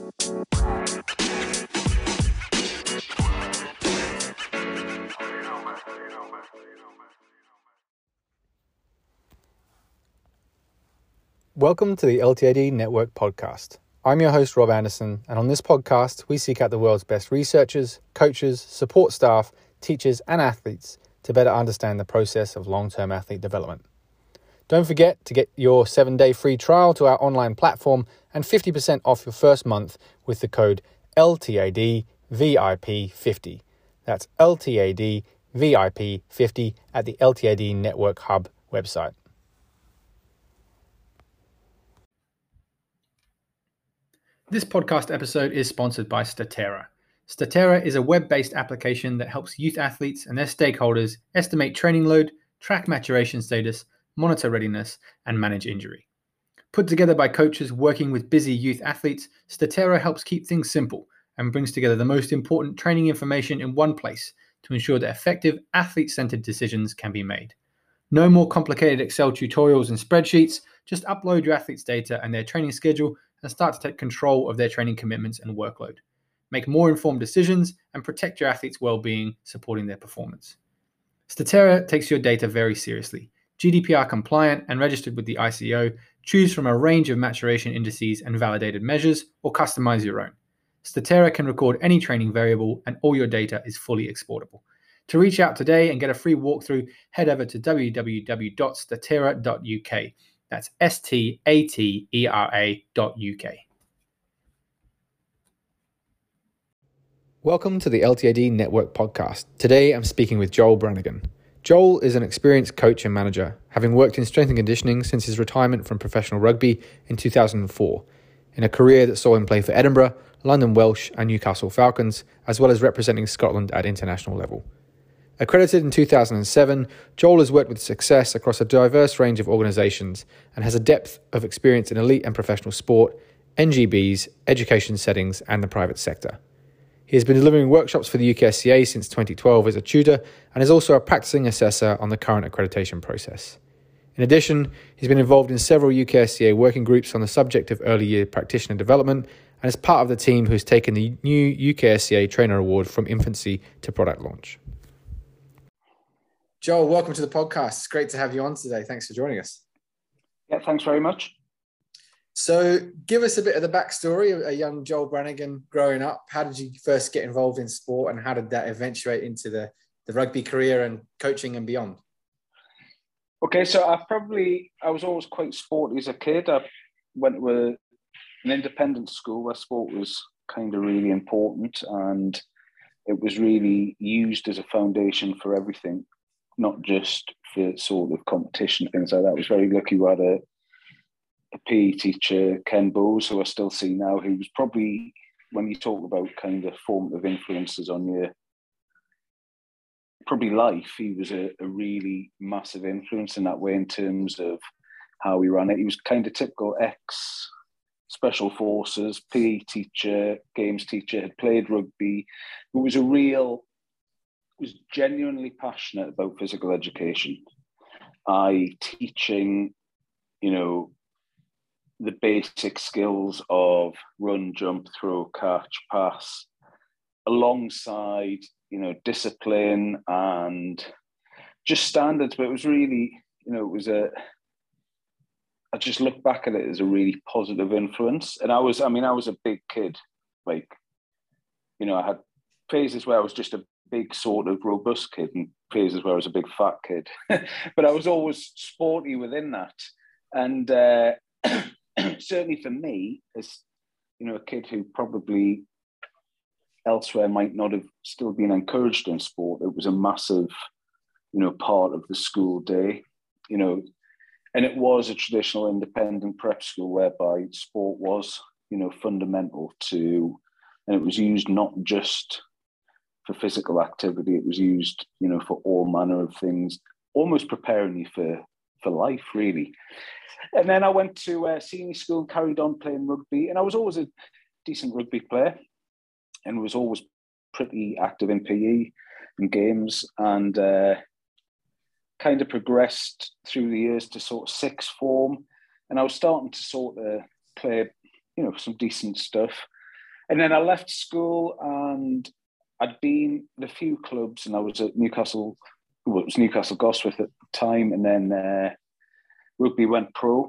Welcome to the LTAD Network podcast. I'm your host, Rob Anderson, and on this podcast, we seek out the world's best researchers, coaches, support staff, teachers, and athletes to better understand the process of long-term athlete development. Don't forget to get your 7-day free trial to our online platform and 50% off your first month with the code LTADVIP50. That's LTADVIP50 at the LTAD Network Hub website. This podcast episode is sponsored by Statera. Statera is a web-based application that helps youth athletes and their stakeholders estimate training load, track maturation status, monitor readiness, and manage injury. Put together by coaches working with busy youth athletes, Statera helps keep things simple and brings together the most important training information in one place to ensure that effective athlete-centered decisions can be made. No more complicated Excel tutorials and spreadsheets, just upload your athletes' data and their training schedule and start to take control of their training commitments and workload. Make more informed decisions and protect your athletes' well-being, supporting their performance. Statera takes your data very seriously. GDPR compliant and registered with the ICO, choose from a range of maturation indices and validated measures, or customize your own. Statera can record any training variable and all your data is fully exportable. To reach out today and get a free walkthrough, head over to www.statera.uk. That's statera.uk. Welcome to the LTAD Network podcast. Today I'm speaking with Joel Brannigan. Joel is an experienced coach and manager, having worked in strength and conditioning since his retirement from professional rugby in 2004, in a career that saw him play for Edinburgh, London Welsh and Newcastle Falcons, as well as representing Scotland at international level. Accredited in 2007, Joel has worked with success across a diverse range of organisations and has a depth of experience in elite and professional sport, NGBs, education settings and the private sector. He has been delivering workshops for the UKSCA since 2012 as a tutor and is also a practicing assessor on the current accreditation process. In addition, he's been involved in several UKSCA working groups on the subject of early year practitioner development and is part of the team who's taken the new UKSCA Trainer Award from infancy to product launch. Joel, welcome to the podcast. It's great to have you on today. Thanks for joining us. Yeah, thanks very much. So give us a bit of the backstory of a young Joel Brannigan growing up. How did you first get involved in sport and how did that eventuate into the rugby career and coaching and beyond? Okay, so I was always quite sporty as a kid. I went to an independent school where sport was kind of really important and it was really used as a foundation for everything, not just for sort of competition, things like that. I was very lucky we had a PE teacher, Ken Bowes, who I still see now, who was probably, when you talk about kind of formative influences on your probably life, he was a really massive influence in that way in terms of how he ran it. He was kind of typical ex-special forces, PE teacher, games teacher, had played rugby, who was genuinely passionate about physical education. Teaching, the basic skills of run, jump, throw, catch, pass, alongside, discipline and just standards. But it was really, I just look back at it as a really positive influence. And I was a big kid. I had phases where I was just a big sort of robust kid and phases where I was a big fat kid. But I was always sporty within that. And certainly for me, as a kid who probably elsewhere might not have still been encouraged in sport, it was a massive, part of the school day, and it was a traditional independent prep school whereby sport was, fundamental to, and it was used not just for physical activity, it was used, for all manner of things, almost preparing you for life, really. And then I went to senior school and carried on playing rugby. And I was always a decent rugby player and was always pretty active in PE and games and kind of progressed through the years to sort of sixth form. And I was starting to sort of play, some decent stuff. And then I left school, and I'd been at a few clubs, and I was at Newcastle. Well, it was Newcastle Gosforth at the time, and then rugby went pro.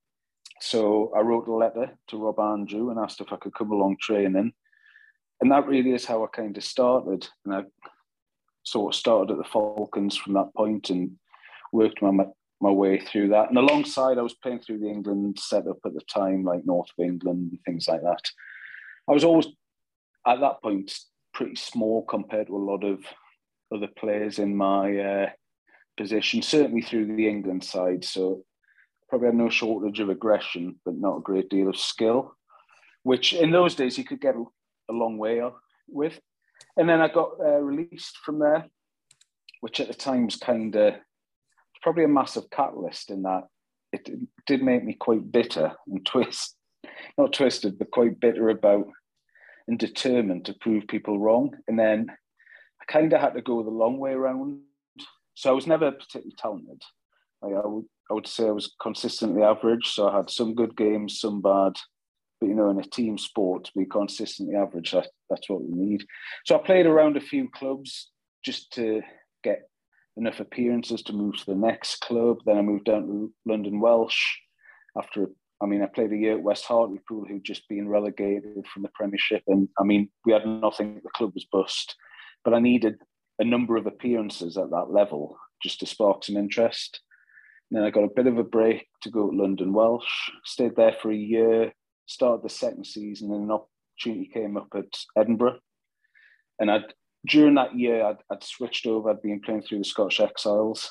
So I wrote a letter to Rob Andrew and asked if I could come along training. And that really is how I kind of started. And I sort of started at the Falcons from that point and worked my way through that. And alongside, I was playing through the England setup at the time, like North of England and things like that. I was always, at that point, pretty small compared to a lot of other players in my position, certainly through the England side. So probably had no shortage of aggression, but not a great deal of skill, which in those days you could get a long way with. And then I got released from there, which at the time was kind of probably a massive catalyst in that it did make me quite bitter and not twisted, but quite bitter about and determined to prove people wrong. And then I kind of had to go the long way around. So I was never particularly talented. Like I would say I was consistently average. So I had some good games, some bad. But, you know, in a team sport, to be consistently average, that's what we need. So I played around a few clubs just to get enough appearances to move to the next club. Then I moved down to London Welsh after, I played a year at West Hartlepool, who'd just been relegated from the Premiership. And, we had nothing, the club was bust. But I needed a number of appearances at that level just to spark some interest. And then I got a bit of a break to go to London Welsh, stayed there for a year, started the second season, and an opportunity came up at Edinburgh. And during that year, I'd switched over. I'd been playing through the Scottish Exiles.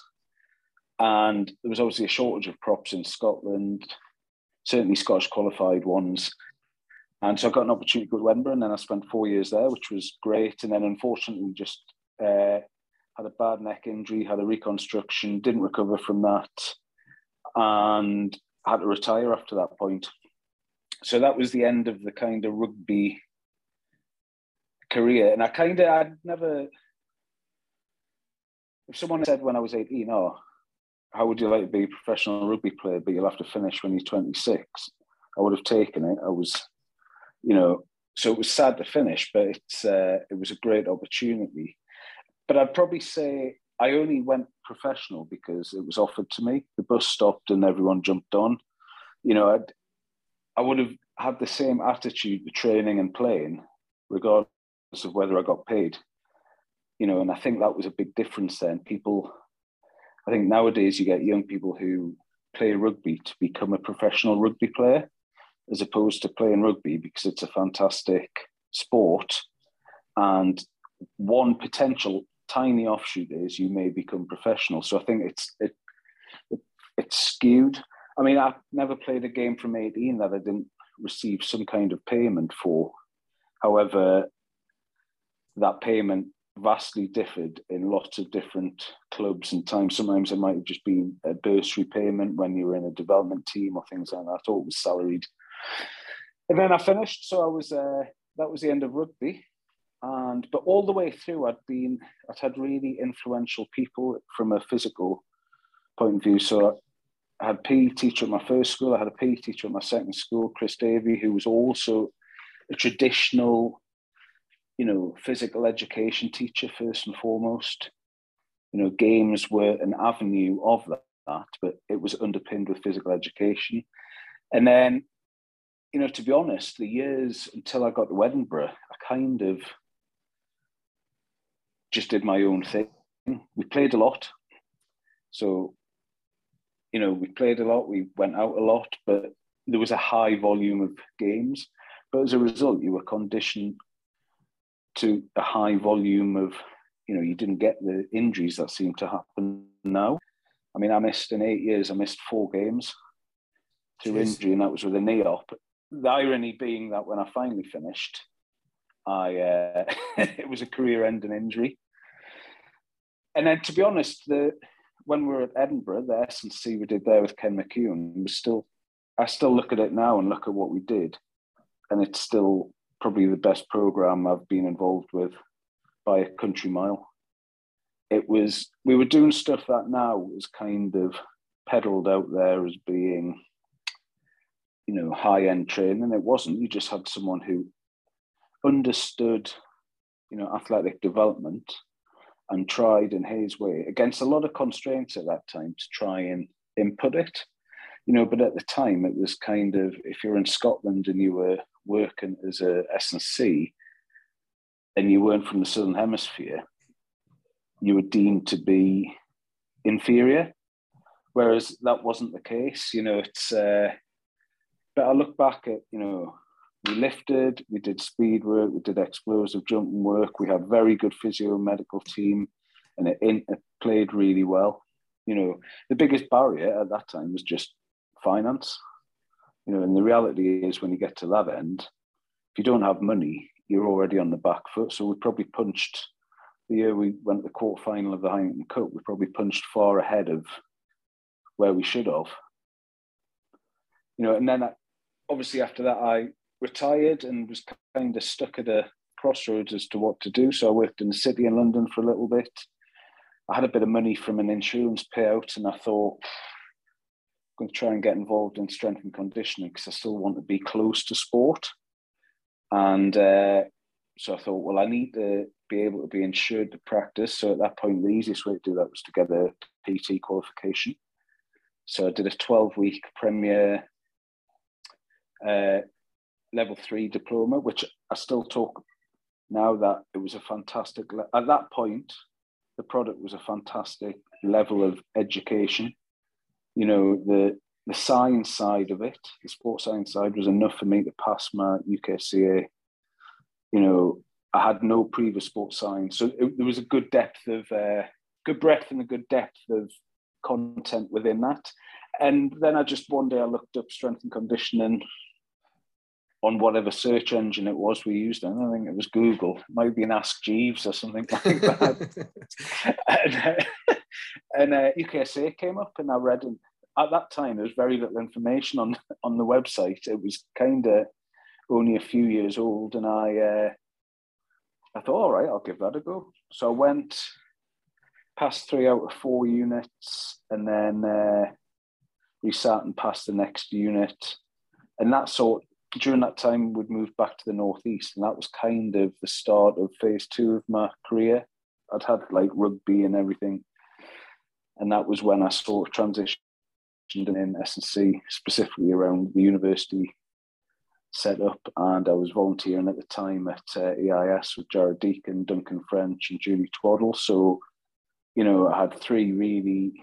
And there was obviously a shortage of props in Scotland, certainly Scottish qualified ones. And so I got an opportunity to go to Edinburgh, and then I spent 4 years there, which was great. And then unfortunately just had a bad neck injury, had a reconstruction, didn't recover from that, and had to retire after that point. So that was the end of the kind of rugby career. And I'd never, if someone said when I was 18, oh, how would you like to be a professional rugby player, but you'll have to finish when you're 26, I would have taken it. I was, so it was sad to finish, but it was a great opportunity. But I'd probably say I only went professional because it was offered to me. The bus stopped and everyone jumped on. I would have had the same attitude with training and playing, regardless of whether I got paid. And I think that was a big difference then. I think nowadays you get young people who play rugby to become a professional rugby player, as opposed to playing rugby because it's a fantastic sport. And one potential tiny offshoot is you may become professional. So I think it's skewed. I've never played a game from 18 that I didn't receive some kind of payment for. However, that payment vastly differed in lots of different clubs and times. Sometimes it might have just been a bursary payment when you were in a development team or things like that. I thought it was salaried. And then I finished. So that was the end of rugby. But all the way through, I'd had really influential people from a physical point of view. So I had a PE teacher at my first school. I had a PE teacher at my second school, Chris Davey, who was also a traditional, physical education teacher first and foremost. Games were an avenue of that, but it was underpinned with physical education. And then, to be honest, the years until I got to Edinburgh, I kind of just did my own thing. We played a lot. So, we played a lot, we went out a lot, but there was a high volume of games. But as a result, you were conditioned to a high volume of, you didn't get the injuries that seem to happen now. I missed in 8 years, I missed 4 games through injury, and that was with a knee op. The irony being that when I finally finished, it was a career-ending injury. And then, to be honest, when we were at Edinburgh, the S&C we did there with Ken McEwen I still look at it now and look at what we did, and it's still probably the best program I've been involved with by a country mile. We were doing stuff that now was kind of peddled out there as being, high-end training. It wasn't. You just had someone who understood, athletic development and tried in his way against a lot of constraints at that time to try and input it. But at the time it was kind of, if you're in Scotland and you were working as a S&C and you weren't from the Southern Hemisphere, you were deemed to be inferior, whereas that wasn't the case. But I look back at, we lifted, we did speed work, we did explosive jumping work, we had very good physio medical team, and it played really well. The biggest barrier at that time was just finance. And the reality is, when you get to that end, if you don't have money, you're already on the back foot. So we probably punched, the year we went to the quarterfinal of the Heineken Cup, we probably punched far ahead of where we should have. And then obviously after that, I retired and was kind of stuck at a crossroads as to what to do. So I worked in the city in London for a little bit. I had a bit of money from an insurance payout, and I thought, I'm going to try and get involved in strength and conditioning because I still want to be close to sport. And so I thought, well, I need to be able to be insured to practice. So at that point, the easiest way to do that was to get a PT qualification. So I did a 12-week Premier level 3 diploma, which I still talk now that it was a fantastic, at that point, the product was a fantastic level of education. The science side of it, the sports science side, was enough for me to pass my UKCA. I had no previous sports science, so there was a good depth of, good breadth and a good depth of content within that. And then one day I looked up strength and conditioning on whatever search engine it was we used. I don't think it was Google. It might be an Ask Jeeves or something like that. and UKSA came up, and I read. And at that time, there was very little information on the website. It was kind of only a few years old, and I thought, all right, I'll give that a go. So I went past 3 out of 4 units, and then resat and passed the next unit, and during that time, we'd moved back to the Northeast, and that was kind of the start of phase 2 of my career. I'd had rugby and everything, and that was when I sort of transitioned in S&C, specifically around the university setup, and I was volunteering at the time at EIS with Jared Deacon, Duncan French, and Julie Twaddle. So, I had 3 really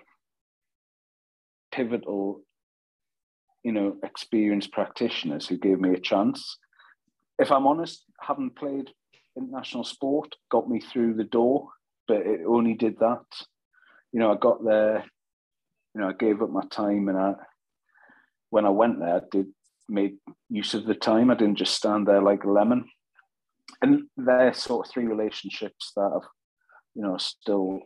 pivotal experienced practitioners who gave me a chance. If I'm honest, having played international sport got me through the door, but it only did that. I got there, I gave up my time, and when I went there, I made use of the time. I didn't just stand there like a lemon. And they're sort of 3 relationships that have, still,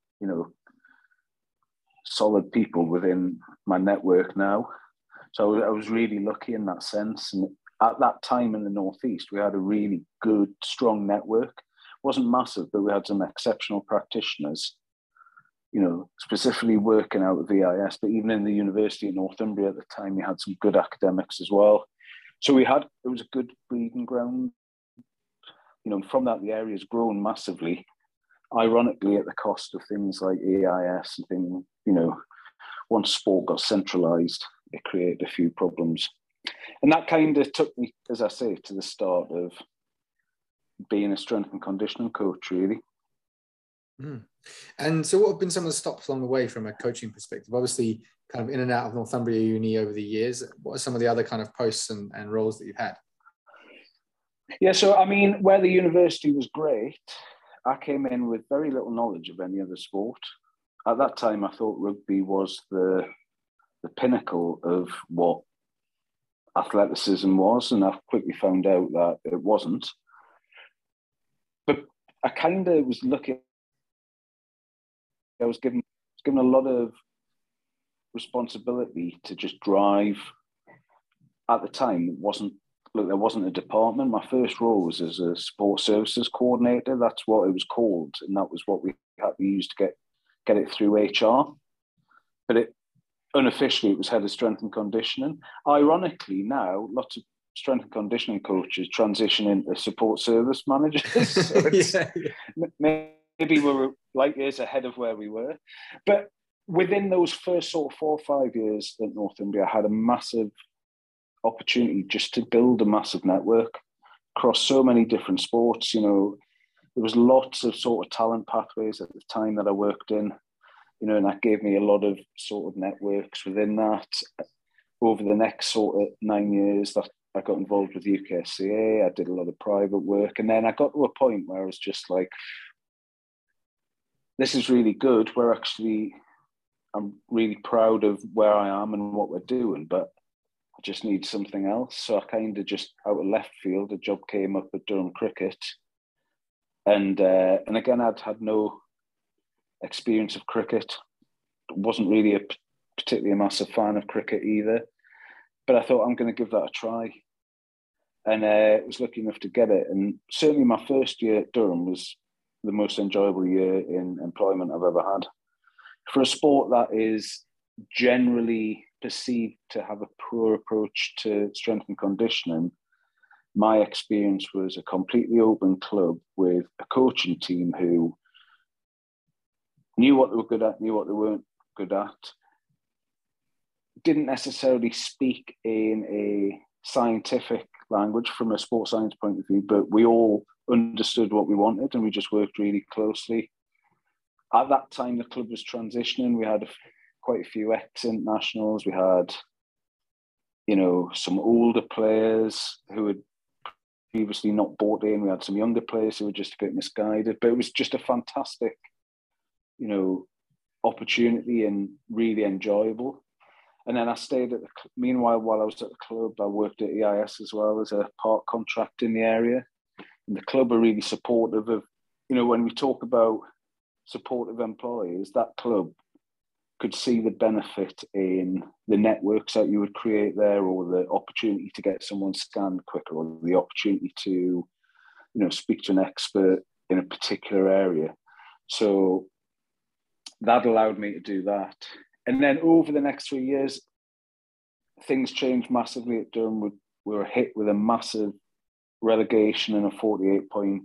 solid people within my network now. So I was really lucky in that sense. And at that time in the Northeast, we had a really good, strong network. It wasn't massive, but we had some exceptional practitioners, specifically working out of VIS, but even in the University of Northumbria at the time, we had some good academics as well. So it was a good breeding ground. From that, the area's grown massively, ironically at the cost of things like EIS and things, once sport got centralised, it created a few problems. And that kind of took me, as I say, to the start of being a strength and conditioning coach, really. Mm. And so what have been some of the stops along the way from a coaching perspective? Obviously, kind of in and out of Northumbria Uni over the years. What are some of the other kind of posts and roles that you've had? Yeah, so I mean, where the university was great, I came in with very little knowledge of any other sport. At that time, I thought rugby was the pinnacle of what athleticism was, and I quickly found out that it wasn't. But I kind of was looking, I was given a lot of responsibility to just drive. At the time, there wasn't a department. My first role was as a sports services coordinator. That's what it was called, and that was what we had to use to get it through HR. But unofficially, it was head of strength and conditioning. Ironically, now lots of strength and conditioning coaches transition into support service managers. So it's, maybe we're light years ahead of where we were. But within those first sort of 4 or 5 years at Northumbria, I had a massive opportunity just to build a massive network across so many different sports. You know, there was lots of sort of talent pathways at the time that I worked in, you know, and that gave me a lot of sort of networks within that. Over the next sort of 9 years that I got involved with UKSCA, I did a lot of private work. And then I got to a point where I was just like, this is really good. I'm really proud of where I am and what we're doing, but I just need something else. So I kind of just out of left field, a job came up at Durham Cricket. And again, I'd had no experience of cricket. Wasn't really particularly a massive fan of cricket either. But I thought I'm going to give that a try. And I was lucky enough to get it. And certainly my first year at Durham was the most enjoyable year in employment I've ever had. For a sport that is generally perceived to have a poor approach to strength and conditioning, my experience was a completely open club with a coaching team who knew what they were good at, knew what they weren't good at, didn't necessarily speak in a scientific language from a sports science point of view, but we all understood what we wanted and we just worked really closely. At that time, the club was transitioning. We had quite a few ex-internationals. We had, you know, some older players who had previously not bought in. We had some younger players who were just a bit misguided, but it was just a fantastic, you know, opportunity and really enjoyable. And then I stayed at meanwhile, while I was at the club, I worked at EIS as well as a part contract in the area. And the club are really supportive of, you know, when we talk about supportive employees, that club could see the benefit in the networks that you would create there, or the opportunity to get someone scanned quicker, or the opportunity to, you know, speak to an expert in a particular area. So that allowed me to do that. And then over the next 3 years, things changed massively at Durham. We were hit with a massive relegation and a 48-point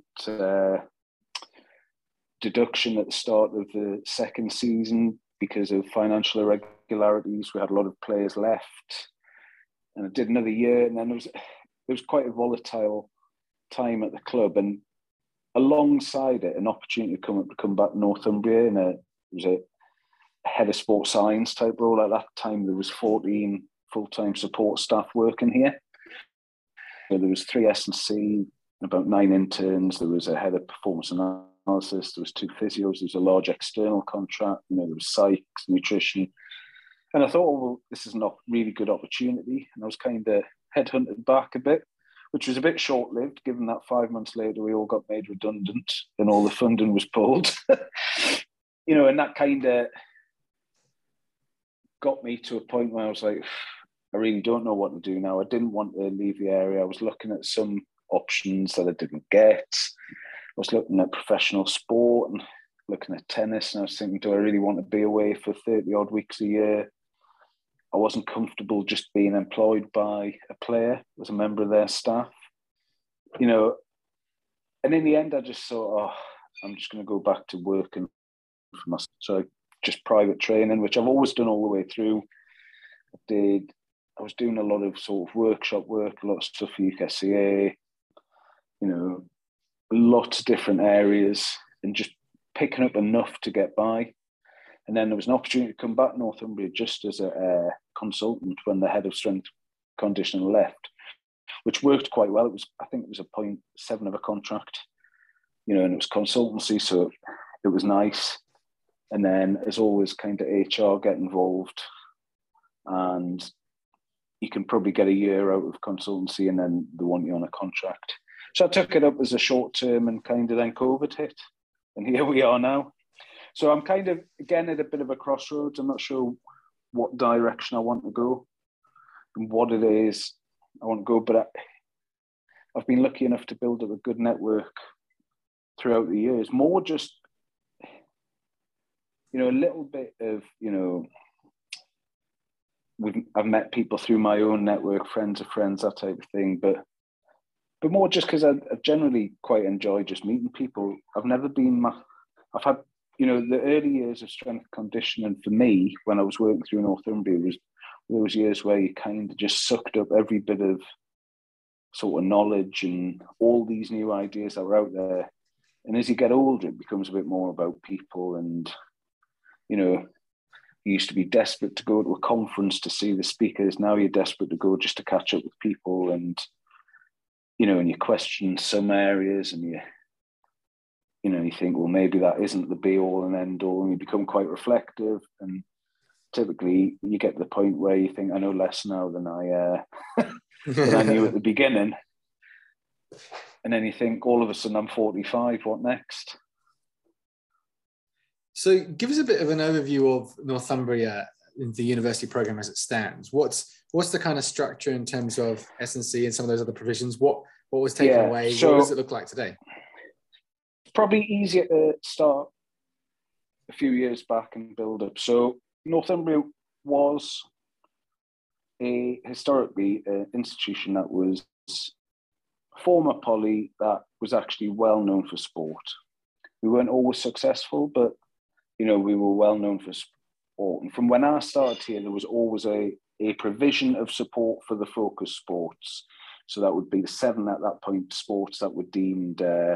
deduction at the start of the second season because of financial irregularities. We had a lot of players left. And I did another year, and then it was quite a volatile time at the club. And alongside it, an opportunity to come back to Northumbria, and it was a head of sports science type role. At that time, there was 14 full-time support staff working here. So there was 3 S&C, about 9 interns. There was a head of performance analysis. There was 2 physios. There was a large external contract. You know, there was psychs, nutrition. And I thought, oh, well, this is a really good opportunity. And I was kind of headhunted back a bit, which was a bit short-lived, given that 5 months later, we all got made redundant and all the funding was pulled. You know, and that kind of got me to a point where I was like, I really don't know what to do now. I didn't want to leave the area. I was looking at some options that I didn't get. I was looking at professional sport and looking at tennis, and I was thinking, do I really want to be away for 30 odd weeks a year? I wasn't comfortable just being employed by a player as a member of their staff, you know. And in the end, I just thought, oh, I'm just going to go back to working for myself. So just private training, which I've always done all the way through. I was doing a lot of sort of workshop work, a lot of stuff for UKSCA, you know, lots of different areas, and just picking up enough to get by. And then there was an opportunity to come back to Northumbria just as a consultant when the head of strength conditioning left, which worked quite well. I think it was a 0.7 of a contract, you know, and it was consultancy, so it was nice. And then, as always, kind of HR get involved, and you can probably get a year out of consultancy, and then they want you on a contract. So I took it up as a short term, and kind of then COVID hit, and here we are now. So I'm kind of, again, at a bit of a crossroads. I'm not sure what direction I want to go and what it is I want to go, but I've been lucky enough to build up a good network throughout the years. More just, you know, a little bit of, you know, I've met people through my own network, friends of friends, that type of thing. But more just because I generally quite enjoy just meeting people. I've never been, I've had, the early years of strength conditioning for me when I was working through Northumbria was those years where you kind of just sucked up every bit of sort of knowledge and all these new ideas that were out there. And as you get older, it becomes a bit more about people. And, you used to be desperate to go to a conference to see the speakers. Now you're desperate to go just to catch up with people. And, and you question some areas and you think, well, maybe that isn't the be all and end all. And you become quite reflective. And typically you get to the point where you think, I know less now than than I knew at the beginning. And then you think, all of a sudden, I'm 45. What next? So give us a bit of an overview of Northumbria, the university program as it stands. What's the kind of structure in terms of S&C and some of those other provisions? What was taken away? So, what does it look like today? It's probably easier to start a few years back and build up. So Northumbria was historically an institution that was former poly that was actually well known for sport. We weren't always successful, but we were well known for sport. And from when I started here, there was always a provision of support for the focus sports. So that would be the 7 at that point sports that were deemed, the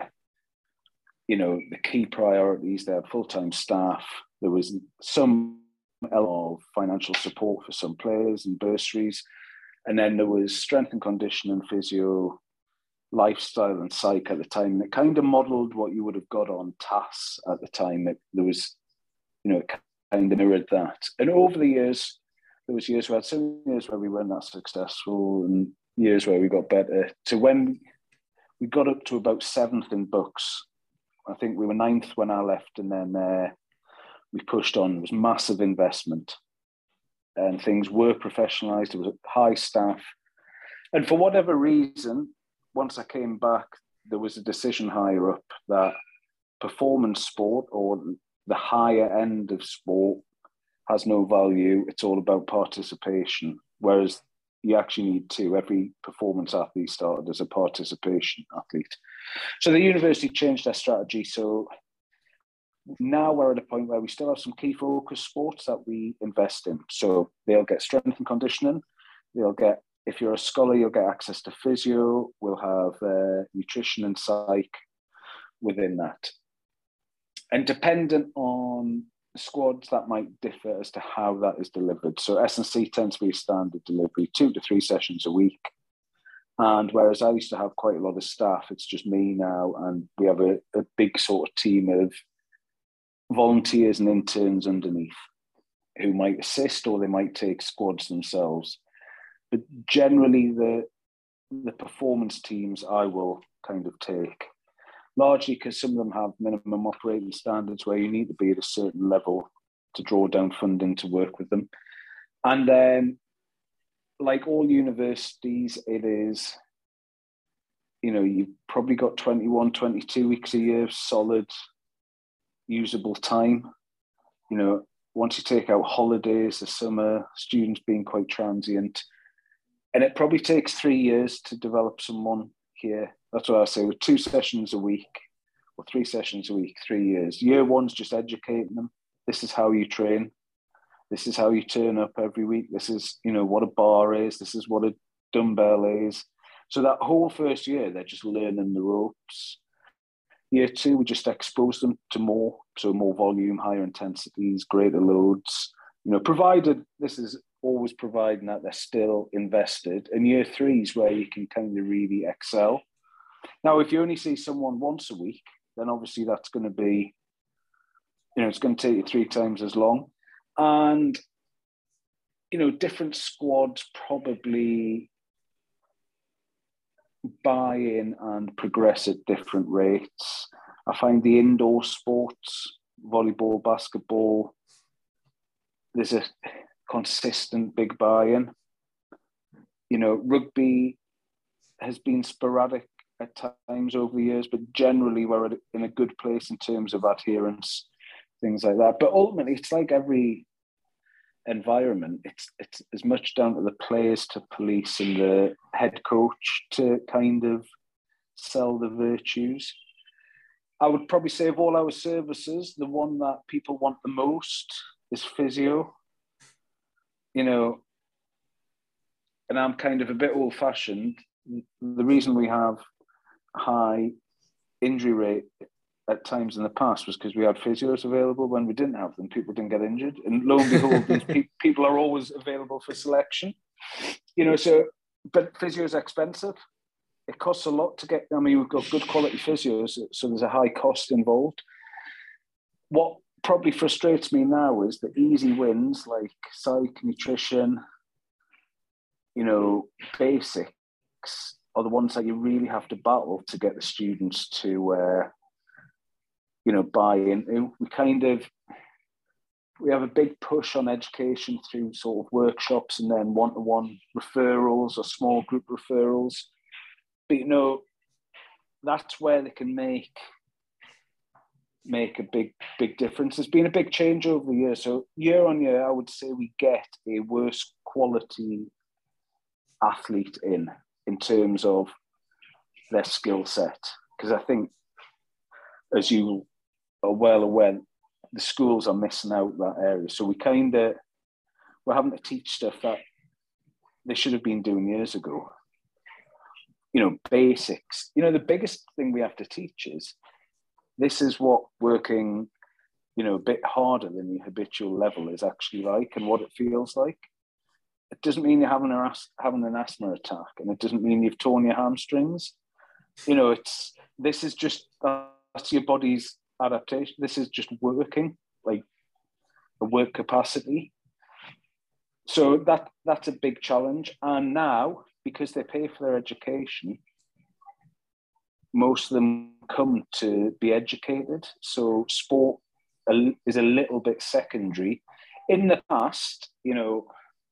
key priorities. They had full-time staff. There was some element of financial support for some players and bursaries. And then there was strength and conditioning, physio, lifestyle and psych at the time. And it kind of modelled what you would have got on TAS at the time. There was, it kind of mirrored that. And over the years, there was years we had some years where we weren't that successful and years where we got better. To when we got up to about 7th in books. I think we were 9th when I left, and then we pushed on. It was massive investment and things were professionalised. There was a high staff. And for whatever reason, once I came back, there was a decision higher up that performance sport or the higher end of sport has no value. It's all about participation, whereas you actually need to. Every performance athlete started as a participation athlete. So the university changed their strategy. So now we're at a point where we still have some key focus sports that we invest in. So they'll get strength and conditioning. They'll get, if you're a scholar, you'll get access to physio. We'll have nutrition and psych within that. And dependent on the squads, that might differ as to how that is delivered. So S&C tends to be a standard delivery, 2 to 3 sessions a week. And whereas I used to have quite a lot of staff, it's just me now. And we have a big sort of team of volunteers and interns underneath who might assist or they might take squads themselves. But generally, the performance teams I will kind of take, largely because some of them have minimum operating standards where you need to be at a certain level to draw down funding to work with them. And then, like all universities, it is, you've probably got 21, 22 weeks a year of solid, usable time. Once you take out holidays, the summer, students being quite transient, and it probably takes 3 years to develop someone here. That's what I say, with 2 sessions a week or 3 sessions a week, 3 years. Year one's just educating them. This is how you train. This is how you turn up every week. This is, what a bar is. This is what a dumbbell is. So that whole first year, they're just learning the ropes. Year 2, we just expose them to more volume, higher intensities, greater loads, provided this is always providing that they're still invested. And year 3 is where you can kind of really excel. Now, if you only see someone once a week, then obviously that's going to be, it's going to take you 3 times as long. And, different squads probably buy in and progress at different rates. I find the indoor sports, volleyball, basketball, there's a consistent big buy-in. Rugby has been sporadic at times over the years, but generally we're in a good place in terms of adherence, things like that. But ultimately, it's like every environment, it's as much down to the players to police and the head coach to kind of sell the virtues. I would probably say of all our services, the one that people want the most is physio. You know, and I'm kind of a bit old-fashioned. The reason we have high injury rate at times in the past was because we had physios available. When we didn't have them, people didn't get injured. And lo and behold, these people are always available for selection. You know, so, but physio is expensive. It costs a lot to get, I mean, we've got good quality physios, so there's a high cost involved. What probably frustrates me now is the easy wins like psych, nutrition, you know, basics are the ones that you really have to battle to get the students to, you know, buy in. We have a big push on education through sort of workshops and then one-to-one referrals or small group referrals. But, you know, that's where they can make a big difference. There's been a big change over the years. So year on year, I would say we get a worse quality athlete in terms of their skill set. Because I think, as you are well aware, the schools are missing out that area. So we're having to teach stuff that they should have been doing years ago. You know, basics. You know, the biggest thing we have to teach is this is what working, you know, a bit harder than your habitual level is actually like and what it feels like. It doesn't mean you're having an asthma attack, and it doesn't mean you've torn your hamstrings. You know, this is just, that's your body's adaptation. This is just working, like a work capacity. So that's a big challenge. And now, because they pay for their education, most of them come to be educated. So sport is a little bit secondary. In the past, you know,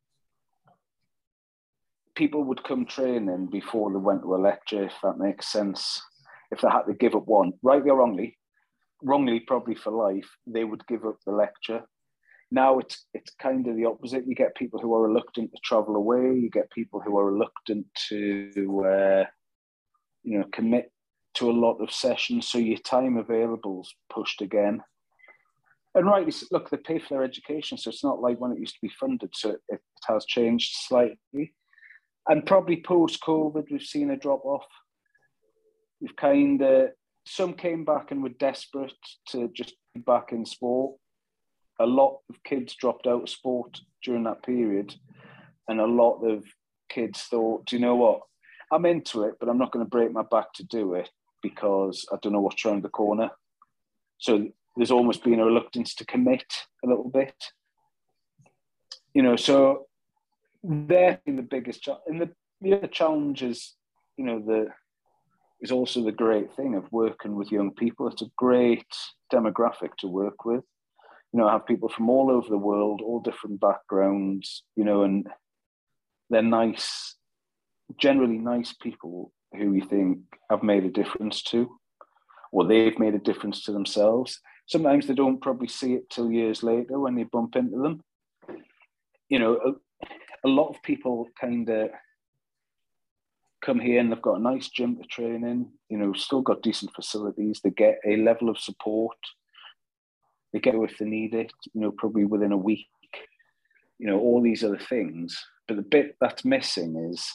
people would come training before they went to a lecture, if that makes sense. If they had to give up one, rightly or wrongly probably for life, they would give up the lecture. Now it's kind of the opposite. You get people who are reluctant to travel away. You get people who are reluctant to, you know, commit to a lot of sessions. So your time available is pushed again. And rightly, look, they pay for their education, so it's not like when it used to be funded. So it has changed slightly. And probably post-COVID, we've seen a drop-off. We've kind of, some came back and were desperate to just be back in sport. A lot of kids dropped out of sport during that period. And a lot of kids thought, do you know what? I'm into it, but I'm not going to break my back to do it because I don't know what's around the corner. So there's almost been a reluctance to commit a little bit. You know, so they're the biggest challenge. And the other challenge is, you know, is also the great thing of working with young people. It's a great demographic to work with. You know, I have people from all over the world, all different backgrounds, you know, and they're nice, generally nice people who you think have made a difference to, or they've made a difference to themselves. Sometimes they don't probably see it till years later when you bump into them. You know, a lot of people kind of come here and they've got a nice gym to train in, you know, still got decent facilities. They get a level of support. They get it if they need it, you know, probably within a week, you know, all these other things. But the bit that's missing is,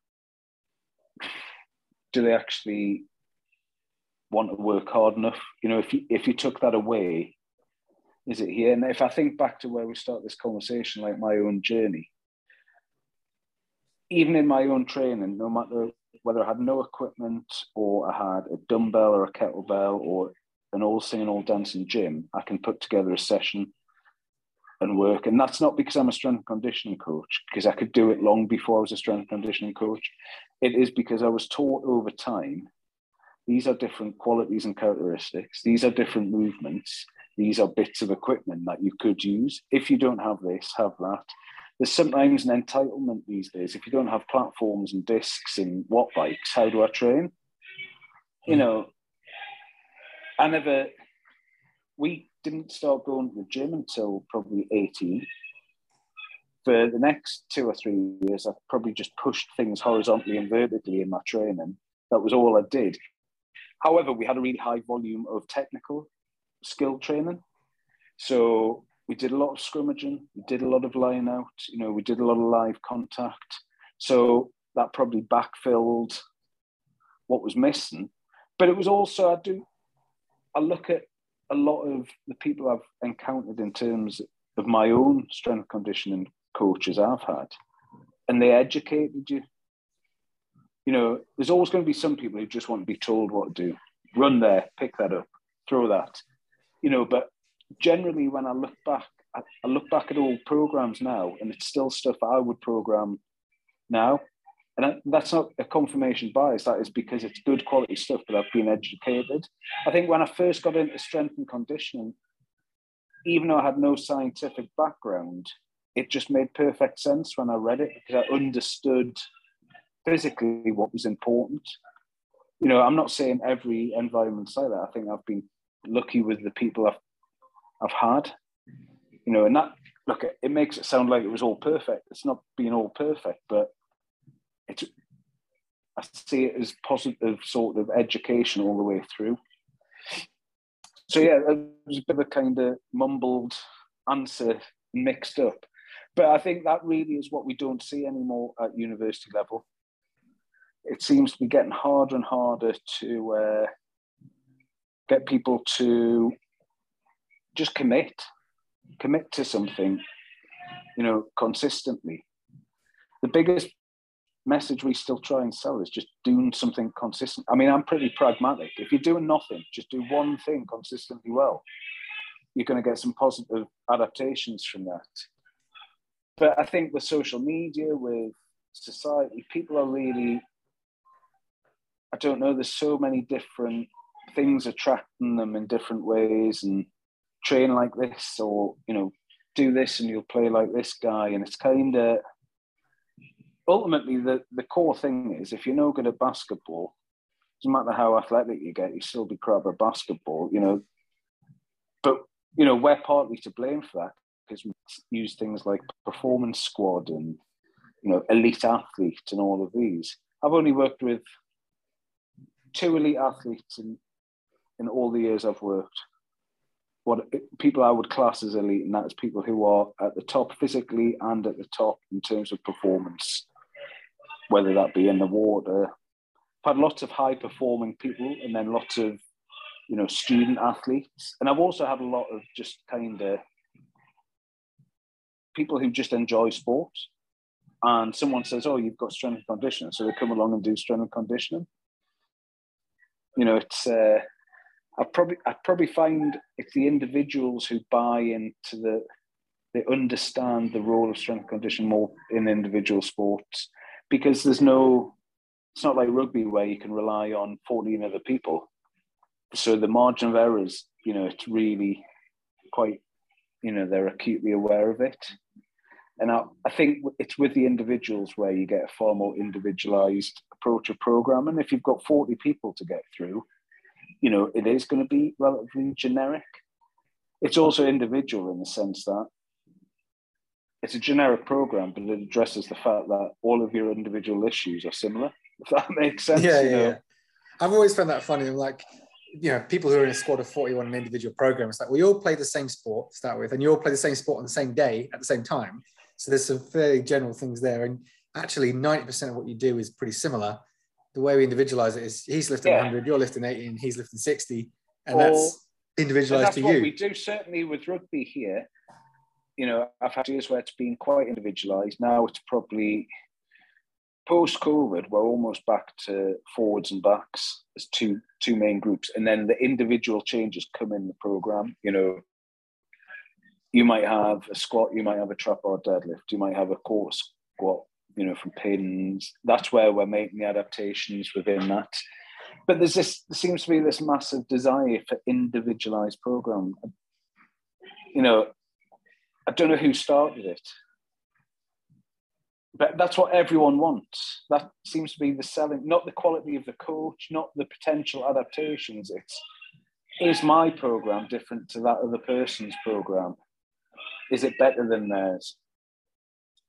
do they actually want to work hard enough? You know, if you took that away, is it here? And if I think back to where we start this conversation, like my own journey, even in my own training, no matter whether I had no equipment or I had a dumbbell or a kettlebell or an all singing, all dancing gym, I can put together a session and work. And that's not because I'm a strength and conditioning coach, because I could do it long before I was a strength and conditioning coach. It is because I was taught over time, these are different qualities and characteristics. These are different movements. These are bits of equipment that you could use. If you don't have this, have that. There's sometimes an entitlement these days. If you don't have platforms and discs and watt bikes, how do I train? You know, we didn't start going to the gym until probably 18. for the next 2 or 3 years, I probably just pushed things horizontally and vertically in my training. That was all I did. However, we had a really high volume of technical skill training. So we did a lot of scrummaging, we did a lot of line out, we did a lot of live contact. So that probably backfilled what was missing. But it was also, I look at a lot of the people I've encountered in terms of my own strength conditioning coaches I've had, and they educated you. There's always going to be some people who just want to be told what to do. Run there, pick that up, throw that. But generally when I look back at old programs now, and it's still stuff I would program now. And that's not a confirmation bias. That is because it's good quality stuff that I've been educated. I think when I first got into strength and conditioning, even though I had no scientific background, it just made perfect sense when I read it, because I understood physically what was important. I'm not saying every environment's like that. I think I've been lucky with the people I've had, and that, look, it makes it sound like it was all perfect. It's not been all perfect, but I see it as positive sort of education all the way through. So yeah, it was a bit of a kind of mumbled answer, mixed up. But I think that really is what we don't see anymore at university level. It seems to be getting harder and harder to get people to just commit to something, consistently. The biggest message we still try and sell is just doing something consistent. I mean, I'm pretty pragmatic. If you're doing nothing, just do one thing consistently well. You're going to get some positive adaptations from that. But I think with social media, with society, people are really, I don't know, there's so many different things attracting them in different ways, and train like this, or, do this and you'll play like this guy. And it's kind of, ultimately, the core thing is, if you're no good at basketball, doesn't matter how athletic you get, you still be crap at basketball, But, we're partly to blame for that, because we use things like performance squad and, elite athlete and all of these. I've only worked with 2 elite athletes in all the years I've worked. What people I would class as elite, and that is people who are at the top physically and at the top in terms of performance, whether that be in the water. I've had lots of high performing people, and then lots of, student athletes. And I've also had a lot of just kind of people who just enjoy sports. And someone says, oh, you've got strength and conditioning. So they come along and do strength and conditioning. It's, I'd probably find it's the individuals who buy into they understand the role of strength and conditioning more in individual sports, because it's not like rugby where you can rely on 14 other people. So the margin of errors, it's really quite, they're acutely aware of it. And I think it's with the individuals where you get a far more individualized approach of programming. If you've got 40 people to get through, it is going to be relatively generic. It's also individual in the sense that it's a generic program, but it addresses the fact that all of your individual issues are similar, if that makes sense. Yeah. I've always found that funny. I'm like, people who are in a squad of 41 in an individual program, it's like, we all play the same sport to start with, and you all play the same sport on the same day at the same time. So there's some fairly general things there. And actually 90% of what you do is pretty similar. The way we individualize it is he's lifting 100, you're lifting 80, and he's lifting 60. And that's individualized to you. That's what we do, certainly with rugby here. I've had years where it's been quite individualized. Now it's probably post-COVID, we're almost back to forwards and backs as two main groups. And then the individual changes come in the program. You might have a squat, you might have a trap bar deadlift, you might have a core squat, from pins. That's where we're making the adaptations within that. But there seems to be this massive desire for individualized program. I don't know who started it, but that's what everyone wants. That seems to be the selling, not the quality of the coach, not the potential adaptations. Is my program different to that other person's program? Is it better than theirs?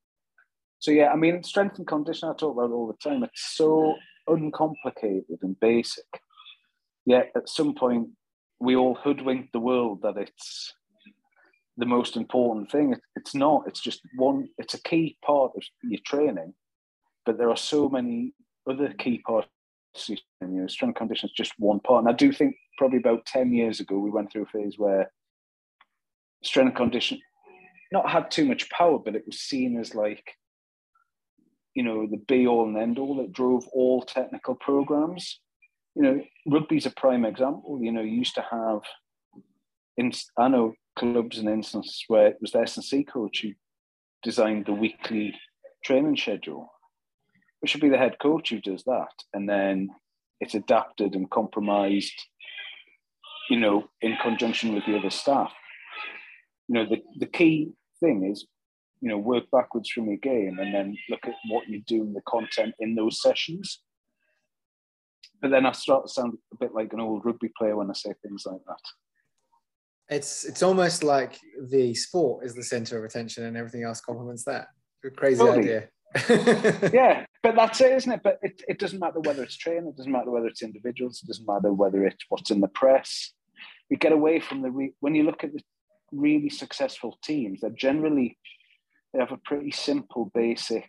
So yeah, I mean, strength and conditioning I talk about all the time. It's so uncomplicated and basic. Yet at some point, we all hoodwink the world that it's the most important thing. It's not. It's just one. It's a key part of your training, but there are so many other key parts. Strength and conditioning is just one part. And I do think probably about 10 years ago, we went through a phase where strength and conditioning not had too much power, but it was seen as like, the be all and end all. It drove all technical programs. Rugby's a prime example. You used to have, I know clubs and instances where it was the S&C coach who designed the weekly training schedule. It should be the head coach who does that. And then it's adapted and compromised, in conjunction with the other staff. The key thing is, work backwards from your game and then look at what you do in the content in those sessions. But then I start to sound a bit like an old rugby player when I say things like that. It's almost like the sport is the center of attention and everything else complements that. A crazy totally. idea. Yeah, but that's it, isn't it? But it doesn't matter whether it's training, it doesn't matter whether it's individuals, it doesn't matter whether it's what's in the press. We get away from when you look at the really successful teams, they have a pretty simple, basic,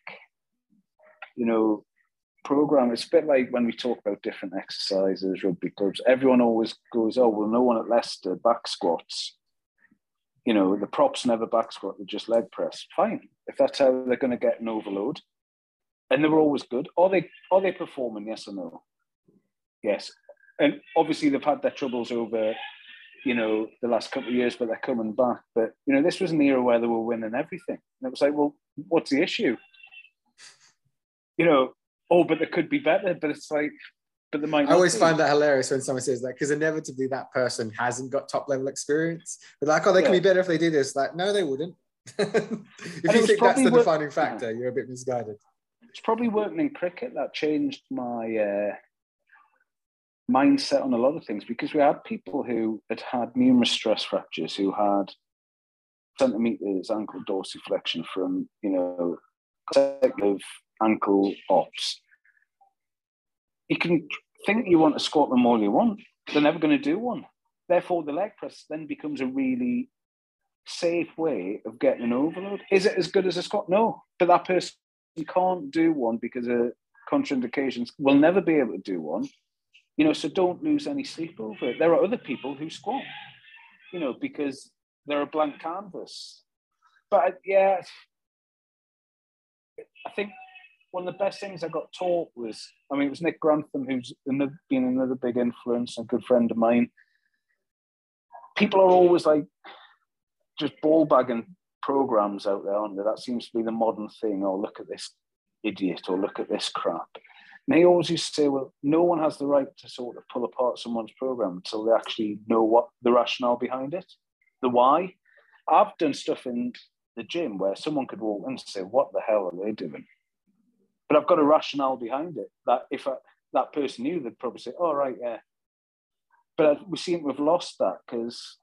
program. It's a bit like when we talk about different exercises, rugby clubs, everyone always goes, oh, well, no one at Leicester back squats. The props never back squat, they just leg press. Fine. If that's how they're going to get an overload. And they were always good. Are they performing, yes or no? Yes. And obviously they've had their troubles over, the last couple of years, but they're coming back. But, this was an era where they were winning everything. And it was like, well, what's the issue? But they could be better. But it's like, but they might not. I always find that hilarious when someone says that, because inevitably that person hasn't got top level experience. But like, they can be better if they do this. Like, no, they wouldn't. If you think that's the defining factor, you're a bit misguided. It's probably working in cricket that changed my mindset on a lot of things, because we had people who had numerous stress fractures, who had centimeters ankle dorsiflexion from, consecutive ankle ops. You can think you want to squat them all you want. They're never going to do one. Therefore, the leg press then becomes a really safe way of getting an overload. Is it as good as a squat? No. But that person can't do one because of contraindications. Will never be able to do one. So don't lose any sleep over it. There are other people who squat, because they're a blank canvas. But yeah, I think one of the best things I got taught was, it was Nick Grantham, who's been another big influence and a good friend of mine. People are always like just ball bagging programs out there, aren't they? That seems to be the modern thing. Oh, look at this idiot, or look at this crap. And he always used to say, well, no one has the right to sort of pull apart someone's program until they actually know what the rationale behind it, the why. I've done stuff in the gym where someone could walk in and say, what the hell are they doing? But I've got a rationale behind it that if that person knew, they'd probably say, oh, right, yeah. But we seem to have lost that because,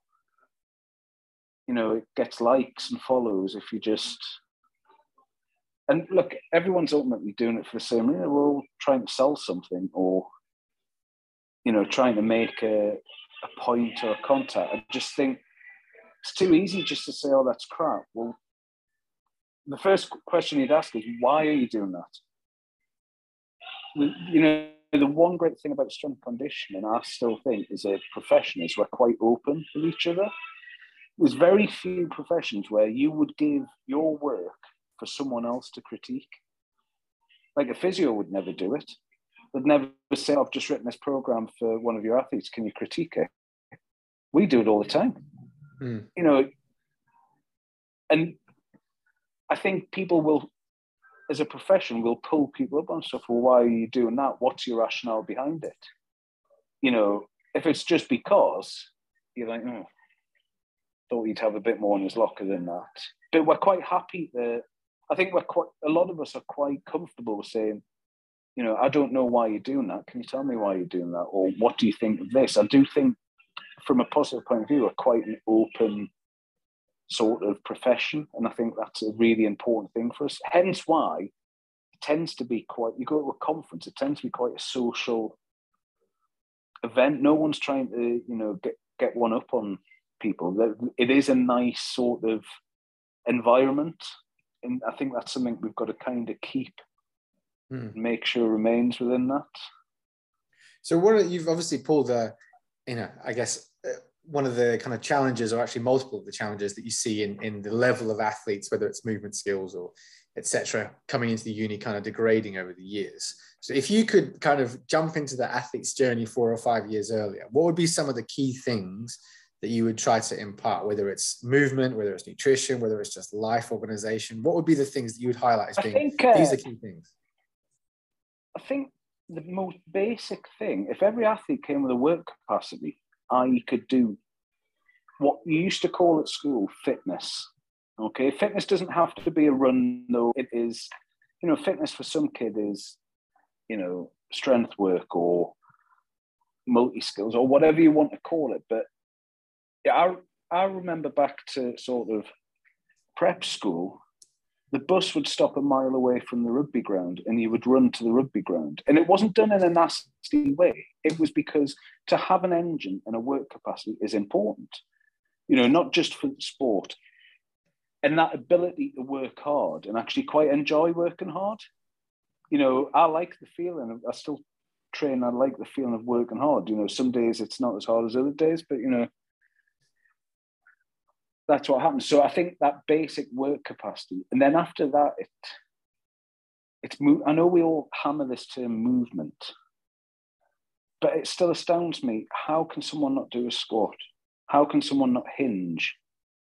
it gets likes and follows if you just... And look, everyone's ultimately doing it for the same reason. We're all trying to sell something or, trying to make a point or a contact. I just think it's too easy just to say, oh, that's crap. Well, the first question you'd ask is, why are you doing that? The one great thing about strength conditioning, I still think, as a profession, is we're quite open with each other. There's very few professions where you would give your work for someone else to critique. Like a physio would never do it. They'd never say, I've just written this program for one of your athletes, can you critique it? We do it all the time. And I think people will, as a profession, will pull people up on stuff. Well, why are you doing that? What's your rationale behind it? If it's just because, you're like, thought he'd have a bit more in his locker than that. But we're quite happy that, I think a lot of us are quite comfortable with saying, I don't know why you're doing that. Can you tell me why you're doing that? Or what do you think of this? I do think from a positive point of view, we're quite an open sort of profession. And I think that's a really important thing for us. Hence why it tends to be quite, you go to a conference, it tends to be quite a social event. No one's trying to, get one up on people. It is a nice sort of environment. And I think that's something we've got to kind of keep, make sure remains within that. So you've obviously pulled I guess one of the kind of challenges, or actually multiple of the challenges that you see in the level of athletes, whether it's movement skills or etc., coming into the uni, kind of degrading over the years. So if you could kind of jump into the athlete's journey 4 or 5 years earlier, what would be some of the key things that you would try to impart, whether it's movement, whether it's nutrition, whether it's just life organization? What would be the things that you would highlight as being, these are key things? I think the most basic thing, if every athlete came with a work capacity, I could do what you used to call at school fitness. Okay, fitness doesn't have to be a run, though. It is, fitness for some kid is, strength work or multi-skills or whatever you want to call it. But yeah, I remember back to sort of prep school, the bus would stop a mile away from the rugby ground and you would run to the rugby ground. And it wasn't done in a nasty way. It was because to have an engine and a work capacity is important, not just for sport. And that ability to work hard and actually quite enjoy working hard. I like the feeling I still train. I like the feeling of working hard. Some days it's not as hard as other days, but, that's what happens. So I think that basic work capacity. And then after that, I know we all hammer this term movement, but it still astounds me. How can someone not do a squat? How can someone not hinge?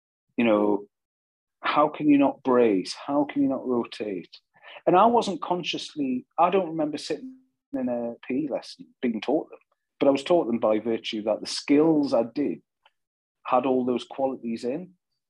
How can you not brace? How can you not rotate? And I don't remember sitting in a PE lesson being taught them, but I was taught them by virtue that the skills I did had all those qualities in.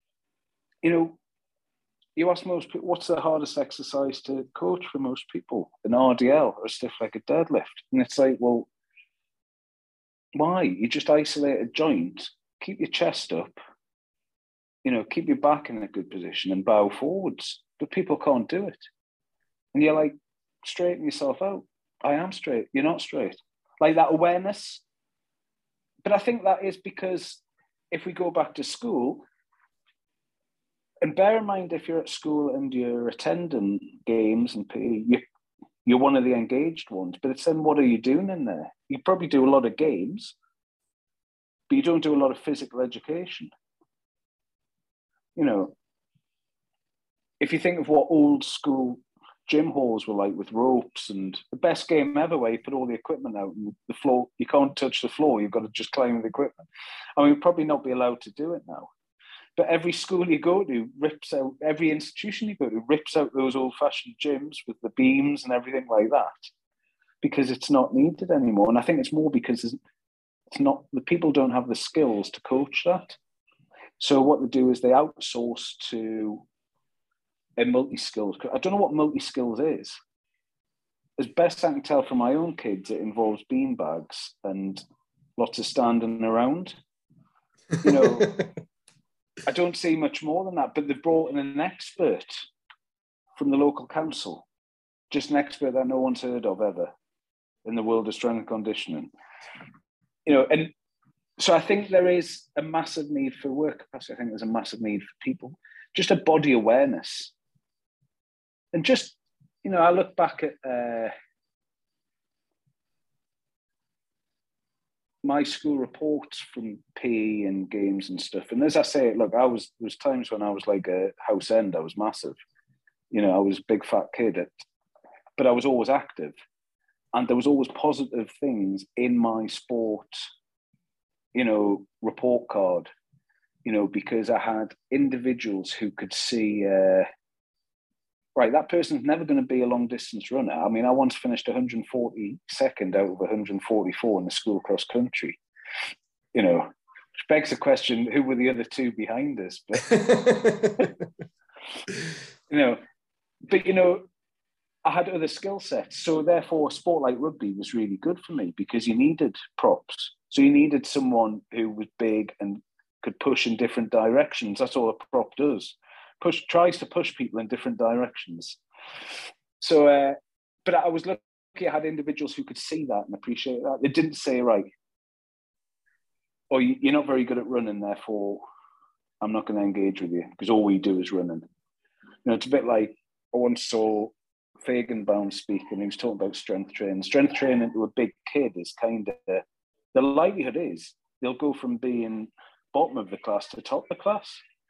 You ask most people, what's the hardest exercise to coach for most people? An RDL or a stiff legged deadlift. And it's like, well, why? You just isolate a joint, keep your chest up, keep your back in a good position and bow forwards. But people can't do it. And you're like, straighten yourself out. I am straight. You're not straight. Like that awareness. But I think that is because if we go back to school, and bear in mind, if you're at school and you're attending games and PE, you're one of the engaged ones. But it's then, what are you doing in there? You probably do a lot of games, but you don't do a lot of physical education. If you think of what old school gym halls were like with ropes and the best game ever where you put all the equipment out and the floor, you can't touch the floor, you've got to just climb the equipment. I mean, we'd probably not be allowed to do it now. But every school you go to rips out, every institution you go to rips out those old-fashioned gyms with the beams and everything like that because it's not needed anymore. And I think it's more because it's not, the people don't have the skills to coach that. So what they do is they outsource to a multi-skills. I don't know what multi-skills is. As best I can tell from my own kids, it involves bean bags and lots of standing around. I don't see much more than that, but they've brought in an expert from the local council, just an expert that no one's heard of ever in the world of strength and conditioning. And so I think there is a massive need for work capacity. I think there's a massive need for people, just a body awareness. And just, I look back at my school reports from PE and games and stuff. And as I say, look, there was times when I was like a house end. I was massive. I was a big fat kid, but I was always active. And there was always positive things in my sport, report card, because I had individuals who could see, right, that person's never going to be a long distance runner. I mean, I once finished 142nd out of 144 in the school cross country, which begs the question, who were the other two behind us? But, I had other skill sets. So therefore, a sport like rugby was really good for me because you needed props. So you needed someone who was big and could push in different directions. That's all a prop does. Tries to push people in different directions. So, but I was lucky I had individuals who could see that and appreciate that. They didn't say, right, or you're not very good at running, therefore I'm not going to engage with you because all we do is running. It's a bit like I once saw Feigenbaum speak, and he was talking about strength training. Strength training to a big kid is kind of, the likelihood is they'll go from being bottom of the class to top of the class.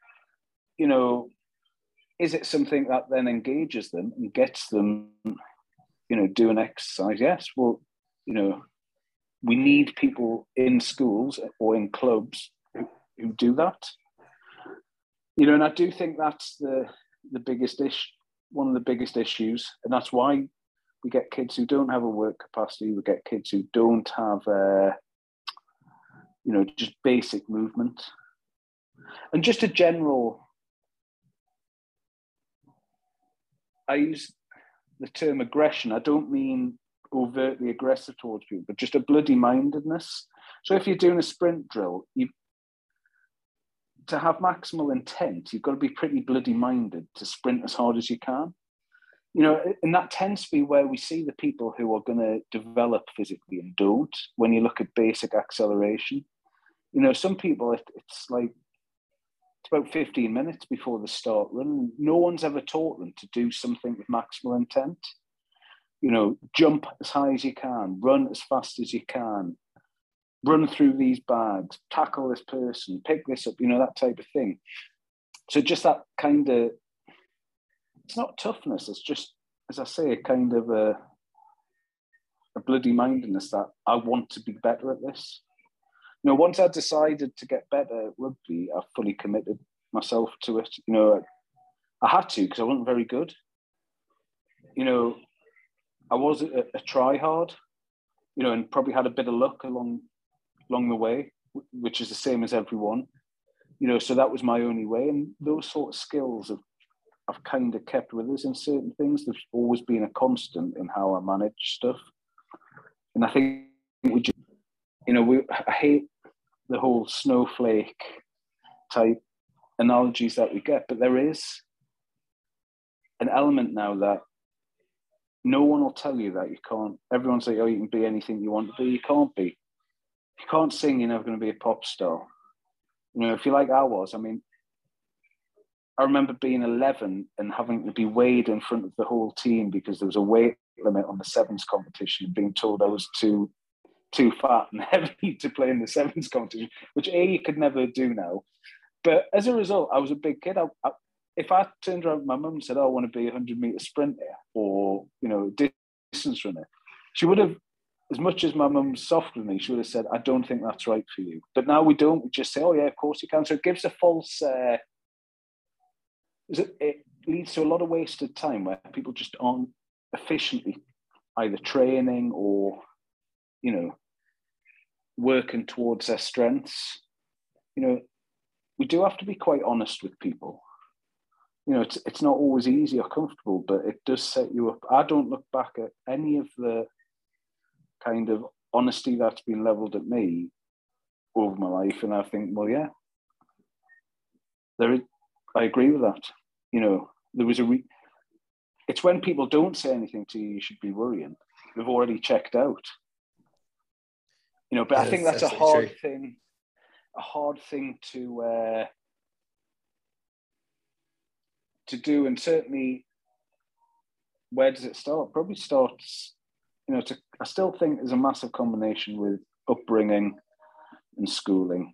Is it something that then engages them and gets them, doing exercise? Yes. Well, we need people in schools or in clubs who do that. And I do think that's the biggest issue, one of the biggest issues, and that's why we get kids who don't have a work capacity. We get kids who don't have, just basic movement, and just a general. I use the term aggression. I don't mean overtly aggressive towards people, but just a bloody mindedness. So if you're doing a sprint drill, to have maximal intent, you've got to be pretty bloody minded to sprint as hard as you can. And that tends to be where we see the people who are going to develop physically and don't. When you look at basic acceleration, some people, it's like, it's about 15 minutes before they start running. No one's ever taught them to do something with maximal intent. Jump as high as you can, run as fast as you can, run through these bags, tackle this person, pick this up, that type of thing. So just that kind of, it's not toughness, it's just, as I say, a kind of a bloody mindedness that I want to be better at this. Once I decided to get better at rugby, I fully committed myself to it. I had to because I wasn't very good. I was a try hard, and probably had a bit of luck along the way, which is the same as everyone. So that was my only way. And those sort of skills I've kind of kept with us in certain things. There's always been a constant in how I manage stuff. And I think I hate the whole snowflake type analogies that we get, but there is an element now that no one will tell you that you can't. Everyone's like, oh, you can be anything you want to be. You can't be. If you can't sing, you're never going to be a pop star. If you're like I was, I remember being 11 and having to be weighed in front of the whole team because there was a weight limit on the sevens competition and being told I was too fat and heavy to play in the sevens competition, which you could never do now. But as a result, I was a big kid. If I turned around to my mum and said, oh, I want to be a 100-meter sprinter or, distance runner, she would have, as much as my mum's soft with me, she would have said, I don't think that's right for you. But now we don't. We just say, oh, yeah, of course you can. So it gives a false, it leads to a lot of wasted time where people just aren't efficiently either training or, working towards their strengths. We do have to be quite honest with people. It's not always easy or comfortable, but it does set you up. I don't look back at any of the kind of honesty that's been leveled at me over my life, and I think, well, yeah, I agree with that. There was it's when people don't say anything to you, you should be worrying. They've already checked out. But yeah, I think that's a hard thing to do. And certainly, where does it start? Probably starts, I still think there's a massive combination with upbringing and schooling.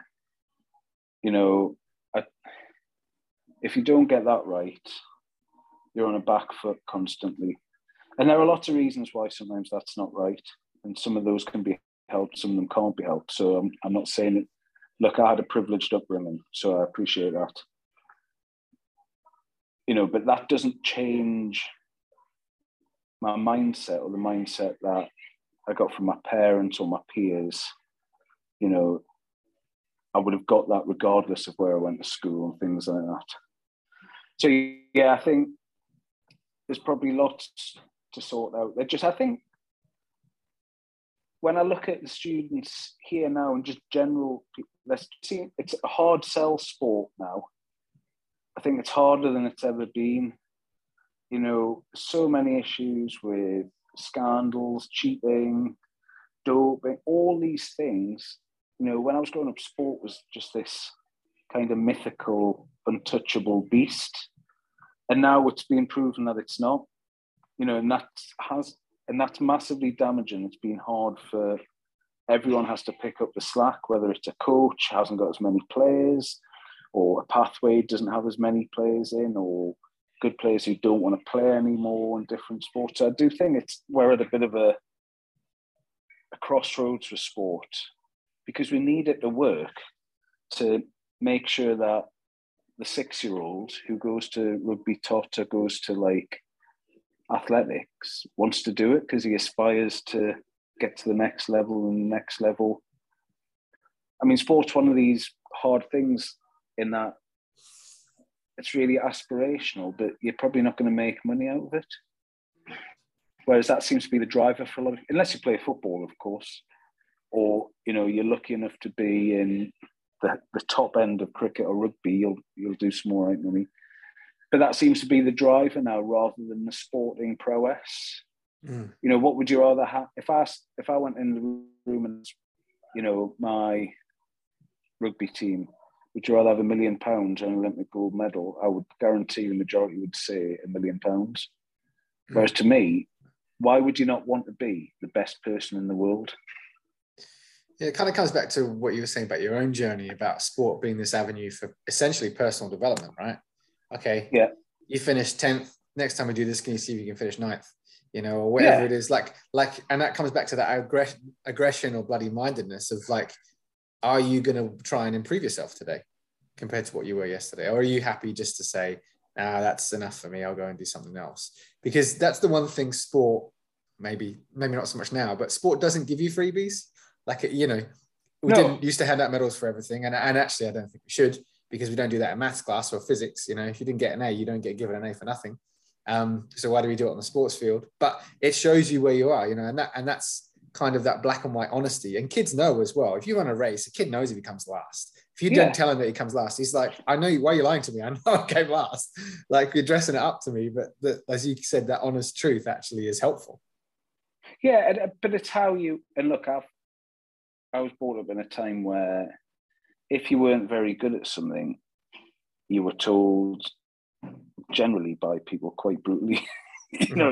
If you don't get that right, you're on a back foot constantly. And there are lots of reasons why sometimes that's not right. And some of those can be helped, some of them can't be helped. So I'm not saying it. Look, I had a privileged upbringing, so I appreciate that. But that doesn't change my mindset or the mindset that I got from my parents or my peers. I would have got that regardless of where I went to school and things like that. So yeah, I think there's probably lots to sort out. I think when I look at the students here now and just general people, let's see, it's a hard sell sport now. I think it's harder than it's ever been. You know, so many issues with scandals, cheating, doping, all these things. You know, when I was growing up, sport was just this kind of mythical, untouchable beast. And now it's been proven that it's not. You know, and that's massively damaging. It's been hard for everyone has to pick up the slack, whether it's a coach hasn't got as many players, or a pathway doesn't have as many players in, or good players who don't want to play anymore in different sports. So I do think we're at a bit of a crossroads for sport, because we need it to work to make sure that the 6-year-old who goes to rugby tot or goes to like athletics wants to do it because he aspires to get to the next level and the next level. I mean, sport's one of these hard things in that it's really aspirational, but you're probably not going to make money out of it. Whereas that seems to be the driver for a lot of, unless you play football, of course, or, you know, you're lucky enough to be in the top end of cricket or rugby, you'll do some more right money. But that seems to be the driver now, rather than the sporting prowess. You know, what would you rather have? If I went in the room and, you know, my rugby team, would you rather have £1 million and an Olympic gold medal? I would guarantee the majority would say £1 million. Whereas to me, why would you not want to be the best person in the world? Yeah, it kind of comes back to what you were saying about your own journey, about sport being this avenue for essentially personal development, right? Okay. Yeah. You finished 10th. Next time we do this, can you see if you can finish 9th? You know, or whatever it is. Like, and that comes back to that aggression or bloody mindedness of like, are you going to try and improve yourself today compared to what you were yesterday? Or are you happy just to say, that's enough for me, I'll go and do something else? Because that's the one thing sport, maybe not so much now, but sport doesn't give you freebies. Like, you know, we didn't used to hand out medals for everything. And actually, I don't think we should, because we don't do that in maths class or physics. You know, if you didn't get an A, you don't get given an A for nothing. So why do we do it on the sports field? But it shows you where you are, you know, and that's kind of that black and white honesty. And kids know as well. If you run a race, a kid knows if he comes last. If you don't tell him that he comes last, he's like, I know you, why are you lying to me? I know I came last. Like, you're dressing it up to me. But as you said, that honest truth actually is helpful. Yeah, but it's how you, and look, I was brought up in a time where if you weren't very good at something, you were told generally by people quite brutally, you know,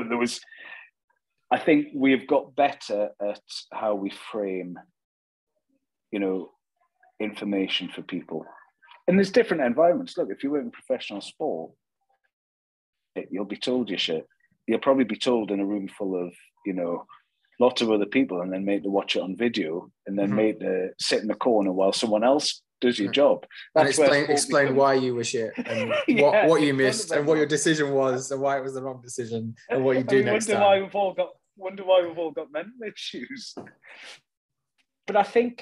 I think we've got better at how we frame, you know, information for people. And there's different environments. Look, if you work in professional sport, you'll be told your shit. You'll probably be told in a room full of, you know, lots of other people, and then made to watch it on video, and then made to sit in the corner while someone else does your job. That's and explain why you were shit, and what you missed, and what your decision was, and why it was the wrong decision, and what you do next time. Wonder why we've all got mental issues. But I think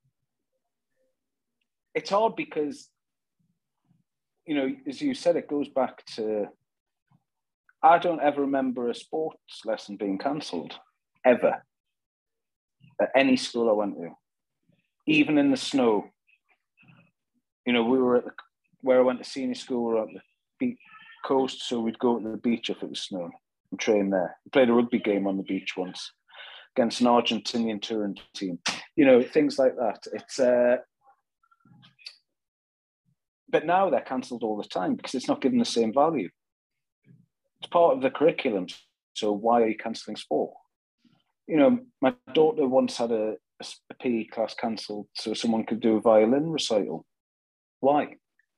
it's hard because, you know, as you said, it goes back to, I don't ever remember a sports lesson being cancelled, ever, at any school I went to, even in the snow. You know, we were where I went to senior school, we were at the coast, so we'd go to the beach if it was snowing and train there. We played a rugby game on the beach once against an Argentinian touring team. You know, things like that. It's but now they're cancelled all the time because it's not given the same value. It's part of the curriculum. So why are you cancelling sport? You know, my daughter once had a PE class cancelled so someone could do a violin recital. Why?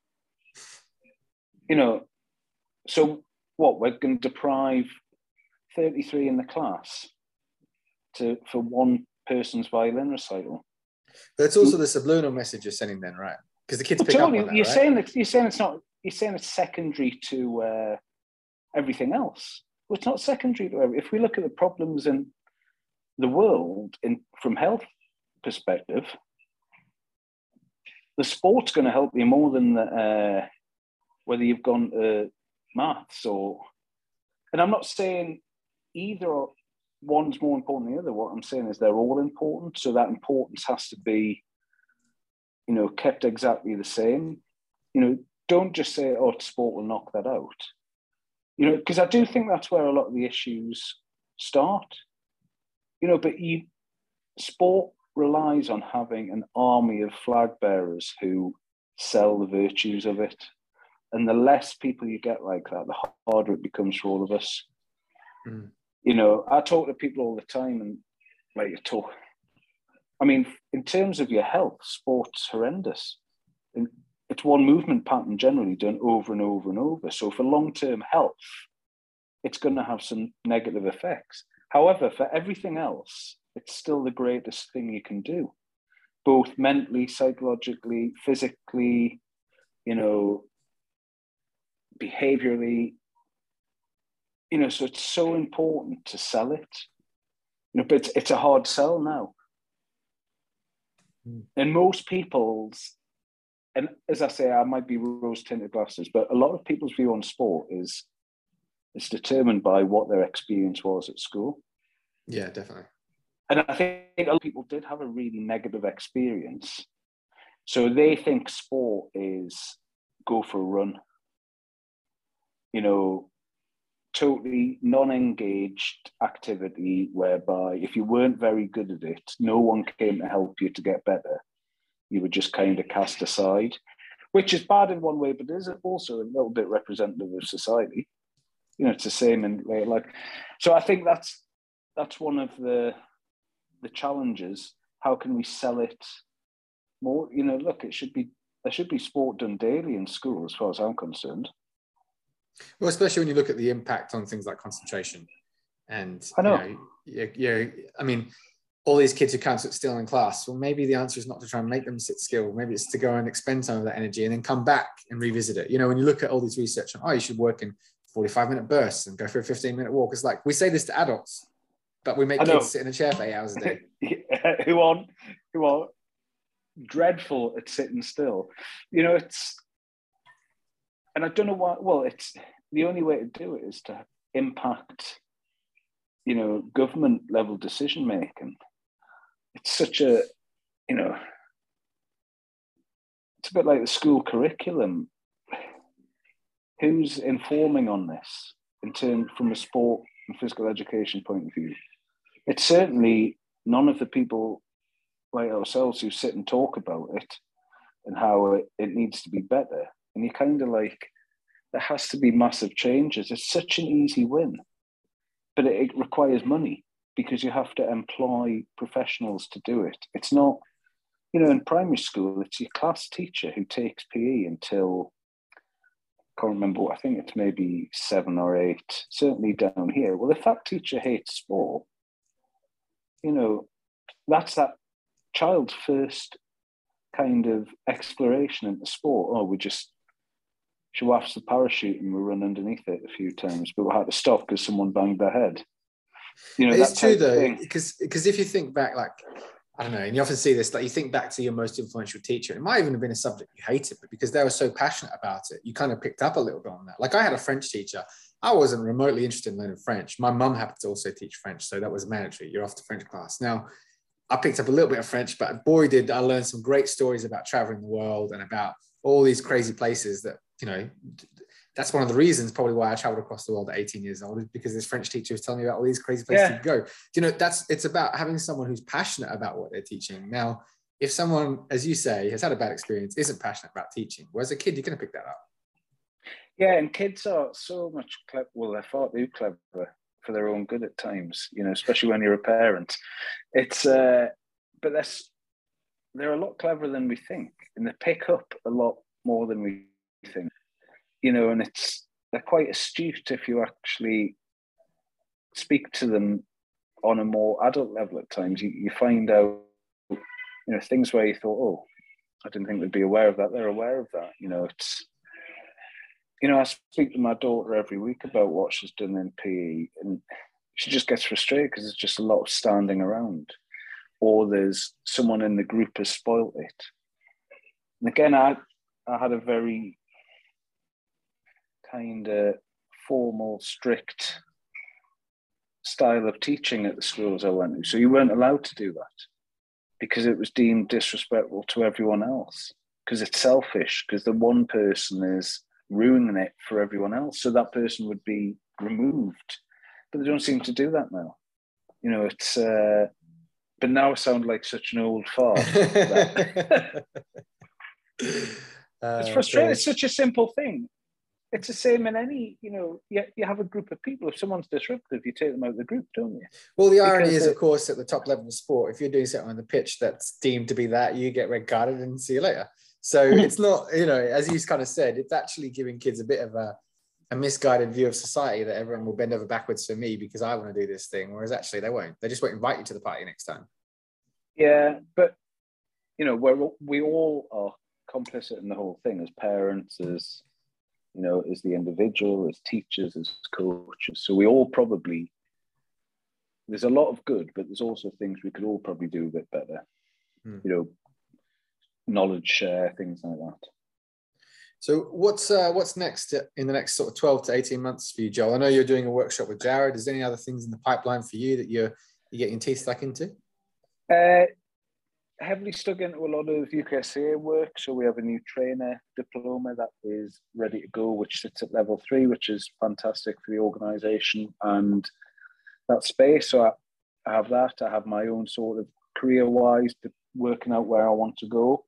You know, so what? We're going to deprive 33 in the class for one person's violin recital. But it's also the subliminal message you're sending then, right? Because the kids pick up on that, you're right? saying it's not. You're saying it's secondary to everything else. Well, it's not secondary to everything. If we look at the problems in the world from health perspective, the sport's going to help you more than whether you've gone to maths or. And I'm not saying either one's more important than the other. What I'm saying is they're all important. So that importance has to be, you know, kept exactly the same. You know, don't just say, oh, sport will knock that out. You know, because I do think that's where a lot of the issues start. You know, but sport relies on having an army of flag bearers who sell the virtues of it. And the less people you get like that, the harder it becomes for all of us. Mm. You know, I talk to people all the time, and like I mean, in terms of your health, sport's horrendous. It's one movement pattern generally done over and over and over. So for long-term health, it's going to have some negative effects. However, for everything else, it's still the greatest thing you can do, both mentally, psychologically, physically, you know, behaviorally. You know, so it's so important to sell it. You know, but it's a hard sell now. And most people's, and as I say, I might be rose-tinted glasses, but a lot of people's view on sport is determined by what their experience was at school. Yeah, definitely. And I think a lot of people did have a really negative experience. So they think sport is go for a run. You know, totally non-engaged activity whereby if you weren't very good at it, no one came to help you to get better. You were just kind of cast aside, which is bad in one way, but is also a little bit representative of society. You know, it's the same in like. So I think that's one of the challenges. How can we sell it more? You know, look, there should be sport done daily in school, as far as I'm concerned. Well, especially when you look at the impact on things like concentration, and I know. I mean, all these kids who can't sit still in class. Well, maybe the answer is not to try and make them sit still. Maybe it's to go and expend some of that energy and then come back and revisit it. You know, when you look at all these research on, you should work in 45-minute bursts and go for a 15-minute walk. It's like we say this to adults, but we make kids sit in a chair for 8 hours a day. who are dreadful at sitting still. You know, and I don't know why. Well, it's the only way to do it is to impact, you know, government level decision making. It's such a, you know, it's a bit like the school curriculum. Who's informing on this from a sport and physical education point of view? It's certainly none of the people like ourselves who sit and talk about it and how it needs to be better. And you kind of like, there has to be massive changes. It's such an easy win, but it requires money because you have to employ professionals to do it. It's not, you know, in primary school, it's your class teacher who takes PE until, I can't remember, I think it's maybe 7 or 8, certainly down here. Well, if that teacher hates sport, you know, that's that child's first kind of exploration into sport. Oh, she wafts the parachute and we run underneath it a few times, but we had to stop because someone banged their head. You know, it's true though, because if you think back, like, I don't know, and you often see this, like you think back to your most influential teacher, it might even have been a subject you hated, but because they were so passionate about it, you kind of picked up a little bit on that. Like I had a French teacher. I wasn't remotely interested in learning French. My mum happened to also teach French, so that was mandatory. You're off to French class. Now, I picked up a little bit of French, but boy, did I learn some great stories about traveling the world and about all these crazy places that, you know, that's one of the reasons probably why I traveled across the world at 18 years old, is because this French teacher was telling me about all these crazy places to go. You know, it's about having someone who's passionate about what they're teaching. Now, if someone, as you say, has had a bad experience, isn't passionate about teaching, whereas a kid, you're going to pick that up. Yeah, and kids are so much clever. Well, they're far too clever for their own good at times, you know, especially when you're a parent. It's, but they're a lot cleverer than we think, and they pick up a lot more than we think, you know, and they're quite astute if you actually speak to them on a more adult level at times. You find out, you know, things where you thought, oh, I didn't think they'd be aware of that. They're aware of that, you know. It's, you know, I speak to my daughter every week about what she's done in PE, and she just gets frustrated because there's just a lot of standing around, or there's someone in the group has spoilt it. And again, I had a very kind of formal, strict style of teaching at the schools I went to, so you weren't allowed to do that. because it was deemed disrespectful to everyone else, because it's selfish, because the one person is ruining it for everyone else. So that person would be removed. But they don't seem to do that now. You know, it's, but now I sound like such an old fart. It's frustrating. It's such a simple thing. It's the same in any, you know, you have a group of people. If someone's disruptive, you take them out of the group, don't you? Well, the irony is, of course, at the top level of sport, if you're doing something on the pitch that's deemed to be that, you get red carded and see you later. So it's not, you know, as you kind of said, it's actually giving kids a bit of a misguided view of society that everyone will bend over backwards for me because I want to do this thing, whereas actually they won't. They just won't invite you to the party next time. Yeah, but, you know, we all are complicit in the whole thing as parents, as, you know, as the individual, as teachers, as coaches. So we all probably, there's a lot of good, but there's also things we could all probably do a bit better. You know, knowledge share, things like that. So what's next in the next sort of 12 to 18 months for you, Joel? I know you're doing a workshop with Jared. Is there any other things in the pipeline for you that you're getting your teeth stuck into? Heavily stuck into a lot of UKSCA work. So we have a new trainer diploma that is ready to go, which sits at level 3, which is fantastic for the organisation and that space. So I have that. I have my own sort of career-wise, working out where I want to go.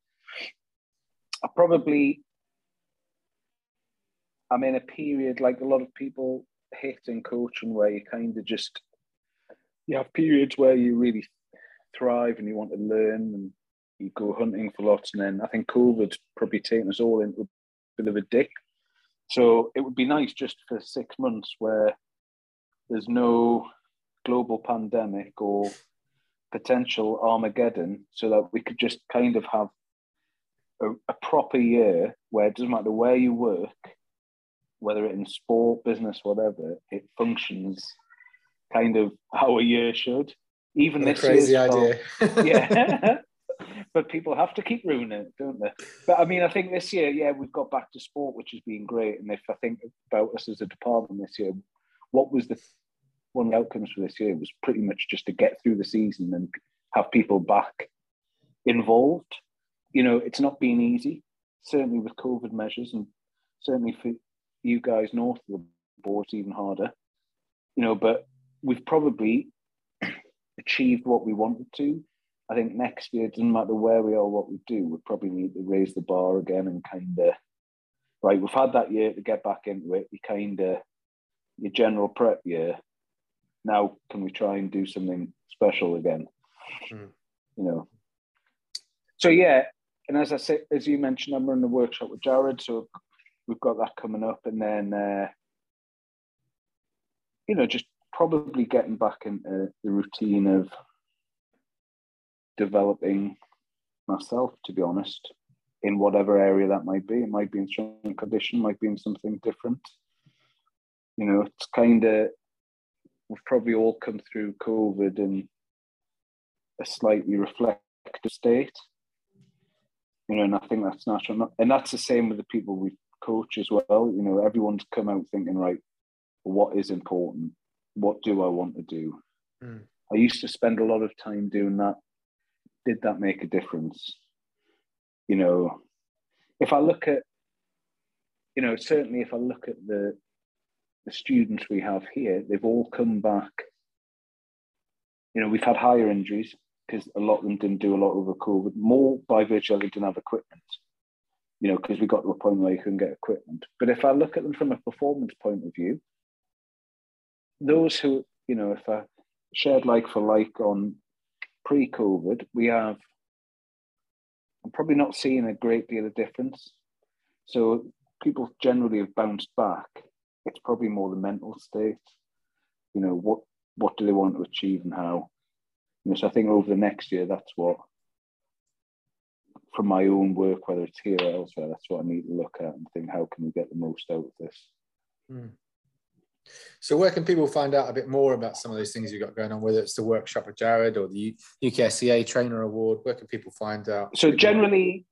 I'm in a period like a lot of people hit in coaching where you kind of just, you have periods where you really thrive and you want to learn and you go hunting for lots. And then I think COVID's probably taken us all into a bit of a dip. So it would be nice just for 6 months where there's no global pandemic or potential Armageddon, so that we could just kind of have a proper year where it doesn't matter where you work, whether it's in sport, business, whatever, it functions kind of how a year should. Even this crazy idea. Yeah. But people have to keep ruining it, don't they? But I mean, I think this year, yeah, we've got back to sport, which has been great. And if I think about us as a department this year, what was one of the outcomes for this year was pretty much just to get through the season and have people back involved. You know, it's not been easy, certainly with COVID measures, and certainly for you guys north of the border, it's even harder. You know, but we've probably achieved what we wanted to. I think next year, it doesn't matter where we are, what we do, we probably need to raise the bar again and kind of, right, we've had that year to get back into it. Your general prep year. Now, can we try and do something special again? You know. So, yeah, and as I said, as you mentioned, I'm running a workshop with Jared, so we've got that coming up. And then, you know, just probably getting back into the routine of developing myself, to be honest, in whatever area that might be. It might be in strength and conditioning, might be in something different. You know, it's kind of, we've probably all come through COVID in a slightly reflective state. You know, and I think that's natural. And that's the same with the people we coach as well. You know, everyone's come out thinking, right, what is important? What do I want to do? I used to spend a lot of time doing that. Did that make a difference? You know, if I look at, you know, certainly if I look at the students we have here, they've all come back. You know, we've had higher injuries because a lot of them didn't do a lot over COVID, more by virtue of they didn't have equipment, you know, because we got to a point where you couldn't get equipment. But if I look at them from a performance point of view, those who, you know, if I shared like for like on pre-COVID, I'm probably not seeing a great deal of difference. So people generally have bounced back. It's probably more the mental state. You know, what do they want to achieve and how? You know, so I think over the next year, that's what, from my own work, whether it's here or elsewhere, that's what I need to look at and think, how can we get the most out of this? So where can people find out a bit more about some of those things you've got going on, whether it's the workshop with Jared or the UKSCA Trainer Award? Where can people find out? So generally,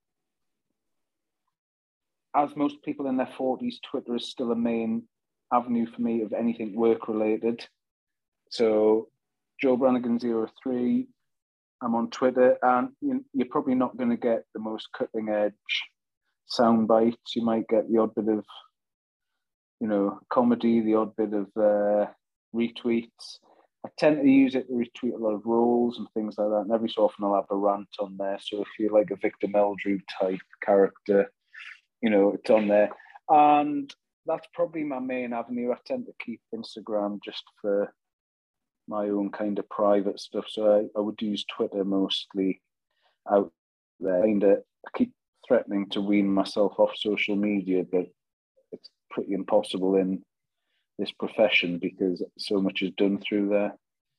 as most people in their 40s, Twitter is still a main avenue for me of anything work-related. So Joe Brannigan 03, I'm on Twitter, and you're probably not going to get the most cutting edge sound bites. You might get the odd bit of, comedy, the odd bit of retweets. I tend to use it to retweet a lot of roles and things like that. And every so often I'll have a rant on there. So if you're like a Victor Meldrew type character, it's on there. And that's probably my main avenue. I tend to keep Instagram just for my own kind of private stuff. So I would use Twitter mostly out there. I keep threatening to wean myself off social media, but it's pretty impossible in this profession because so much is done through there.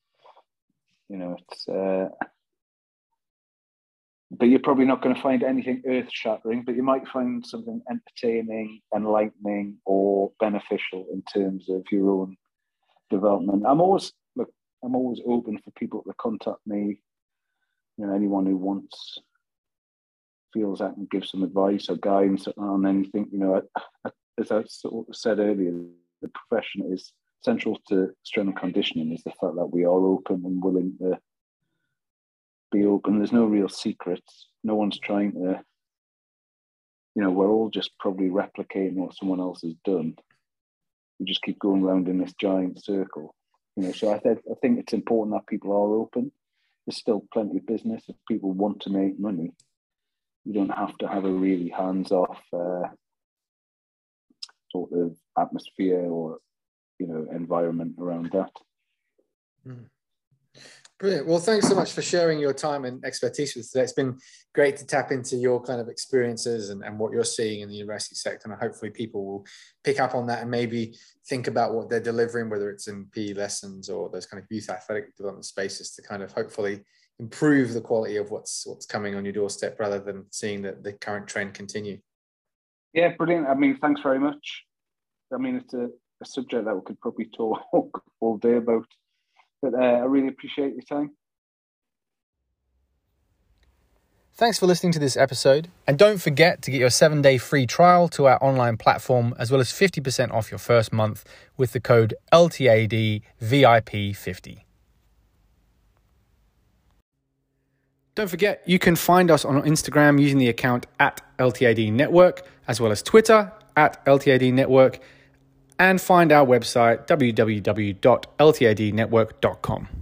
But you're probably not going to find anything earth-shattering, but you might find something entertaining, enlightening, or beneficial in terms of your own development. I'm always open for people to contact me. Anyone who feels I can give some advice or guidance on anything. As I sort of said earlier, the profession is central to strength and conditioning is the fact that we are open and willing to be open. There's no real secrets. No one's trying to, we're all just probably replicating what someone else has done. We just keep going around in this giant circle. So I think it's important that people are open. There's still plenty of business. If people want to make money, you don't have to have a really hands-off sort of atmosphere or environment around that. Brilliant. Well, thanks so much for sharing your time and expertise with us today. It's been great to tap into your kind of experiences and what you're seeing in the university sector. And hopefully people will pick up on that and maybe think about what they're delivering, whether it's in PE lessons or those kind of youth athletic development spaces, to kind of hopefully improve the quality of what's coming on your doorstep rather than seeing the current trend continue. Yeah, brilliant. I mean, thanks very much. I mean, it's a subject that we could probably talk all day about. But I really appreciate your time. Thanks for listening to this episode. And don't forget to get your 7-day free trial to our online platform, as well as 50% off your first month with the code LTADVIP50. Don't forget, you can find us on Instagram using the account @LTAD Network, as well as Twitter @LTAD Network, and find our website www.ltadnetwork.com.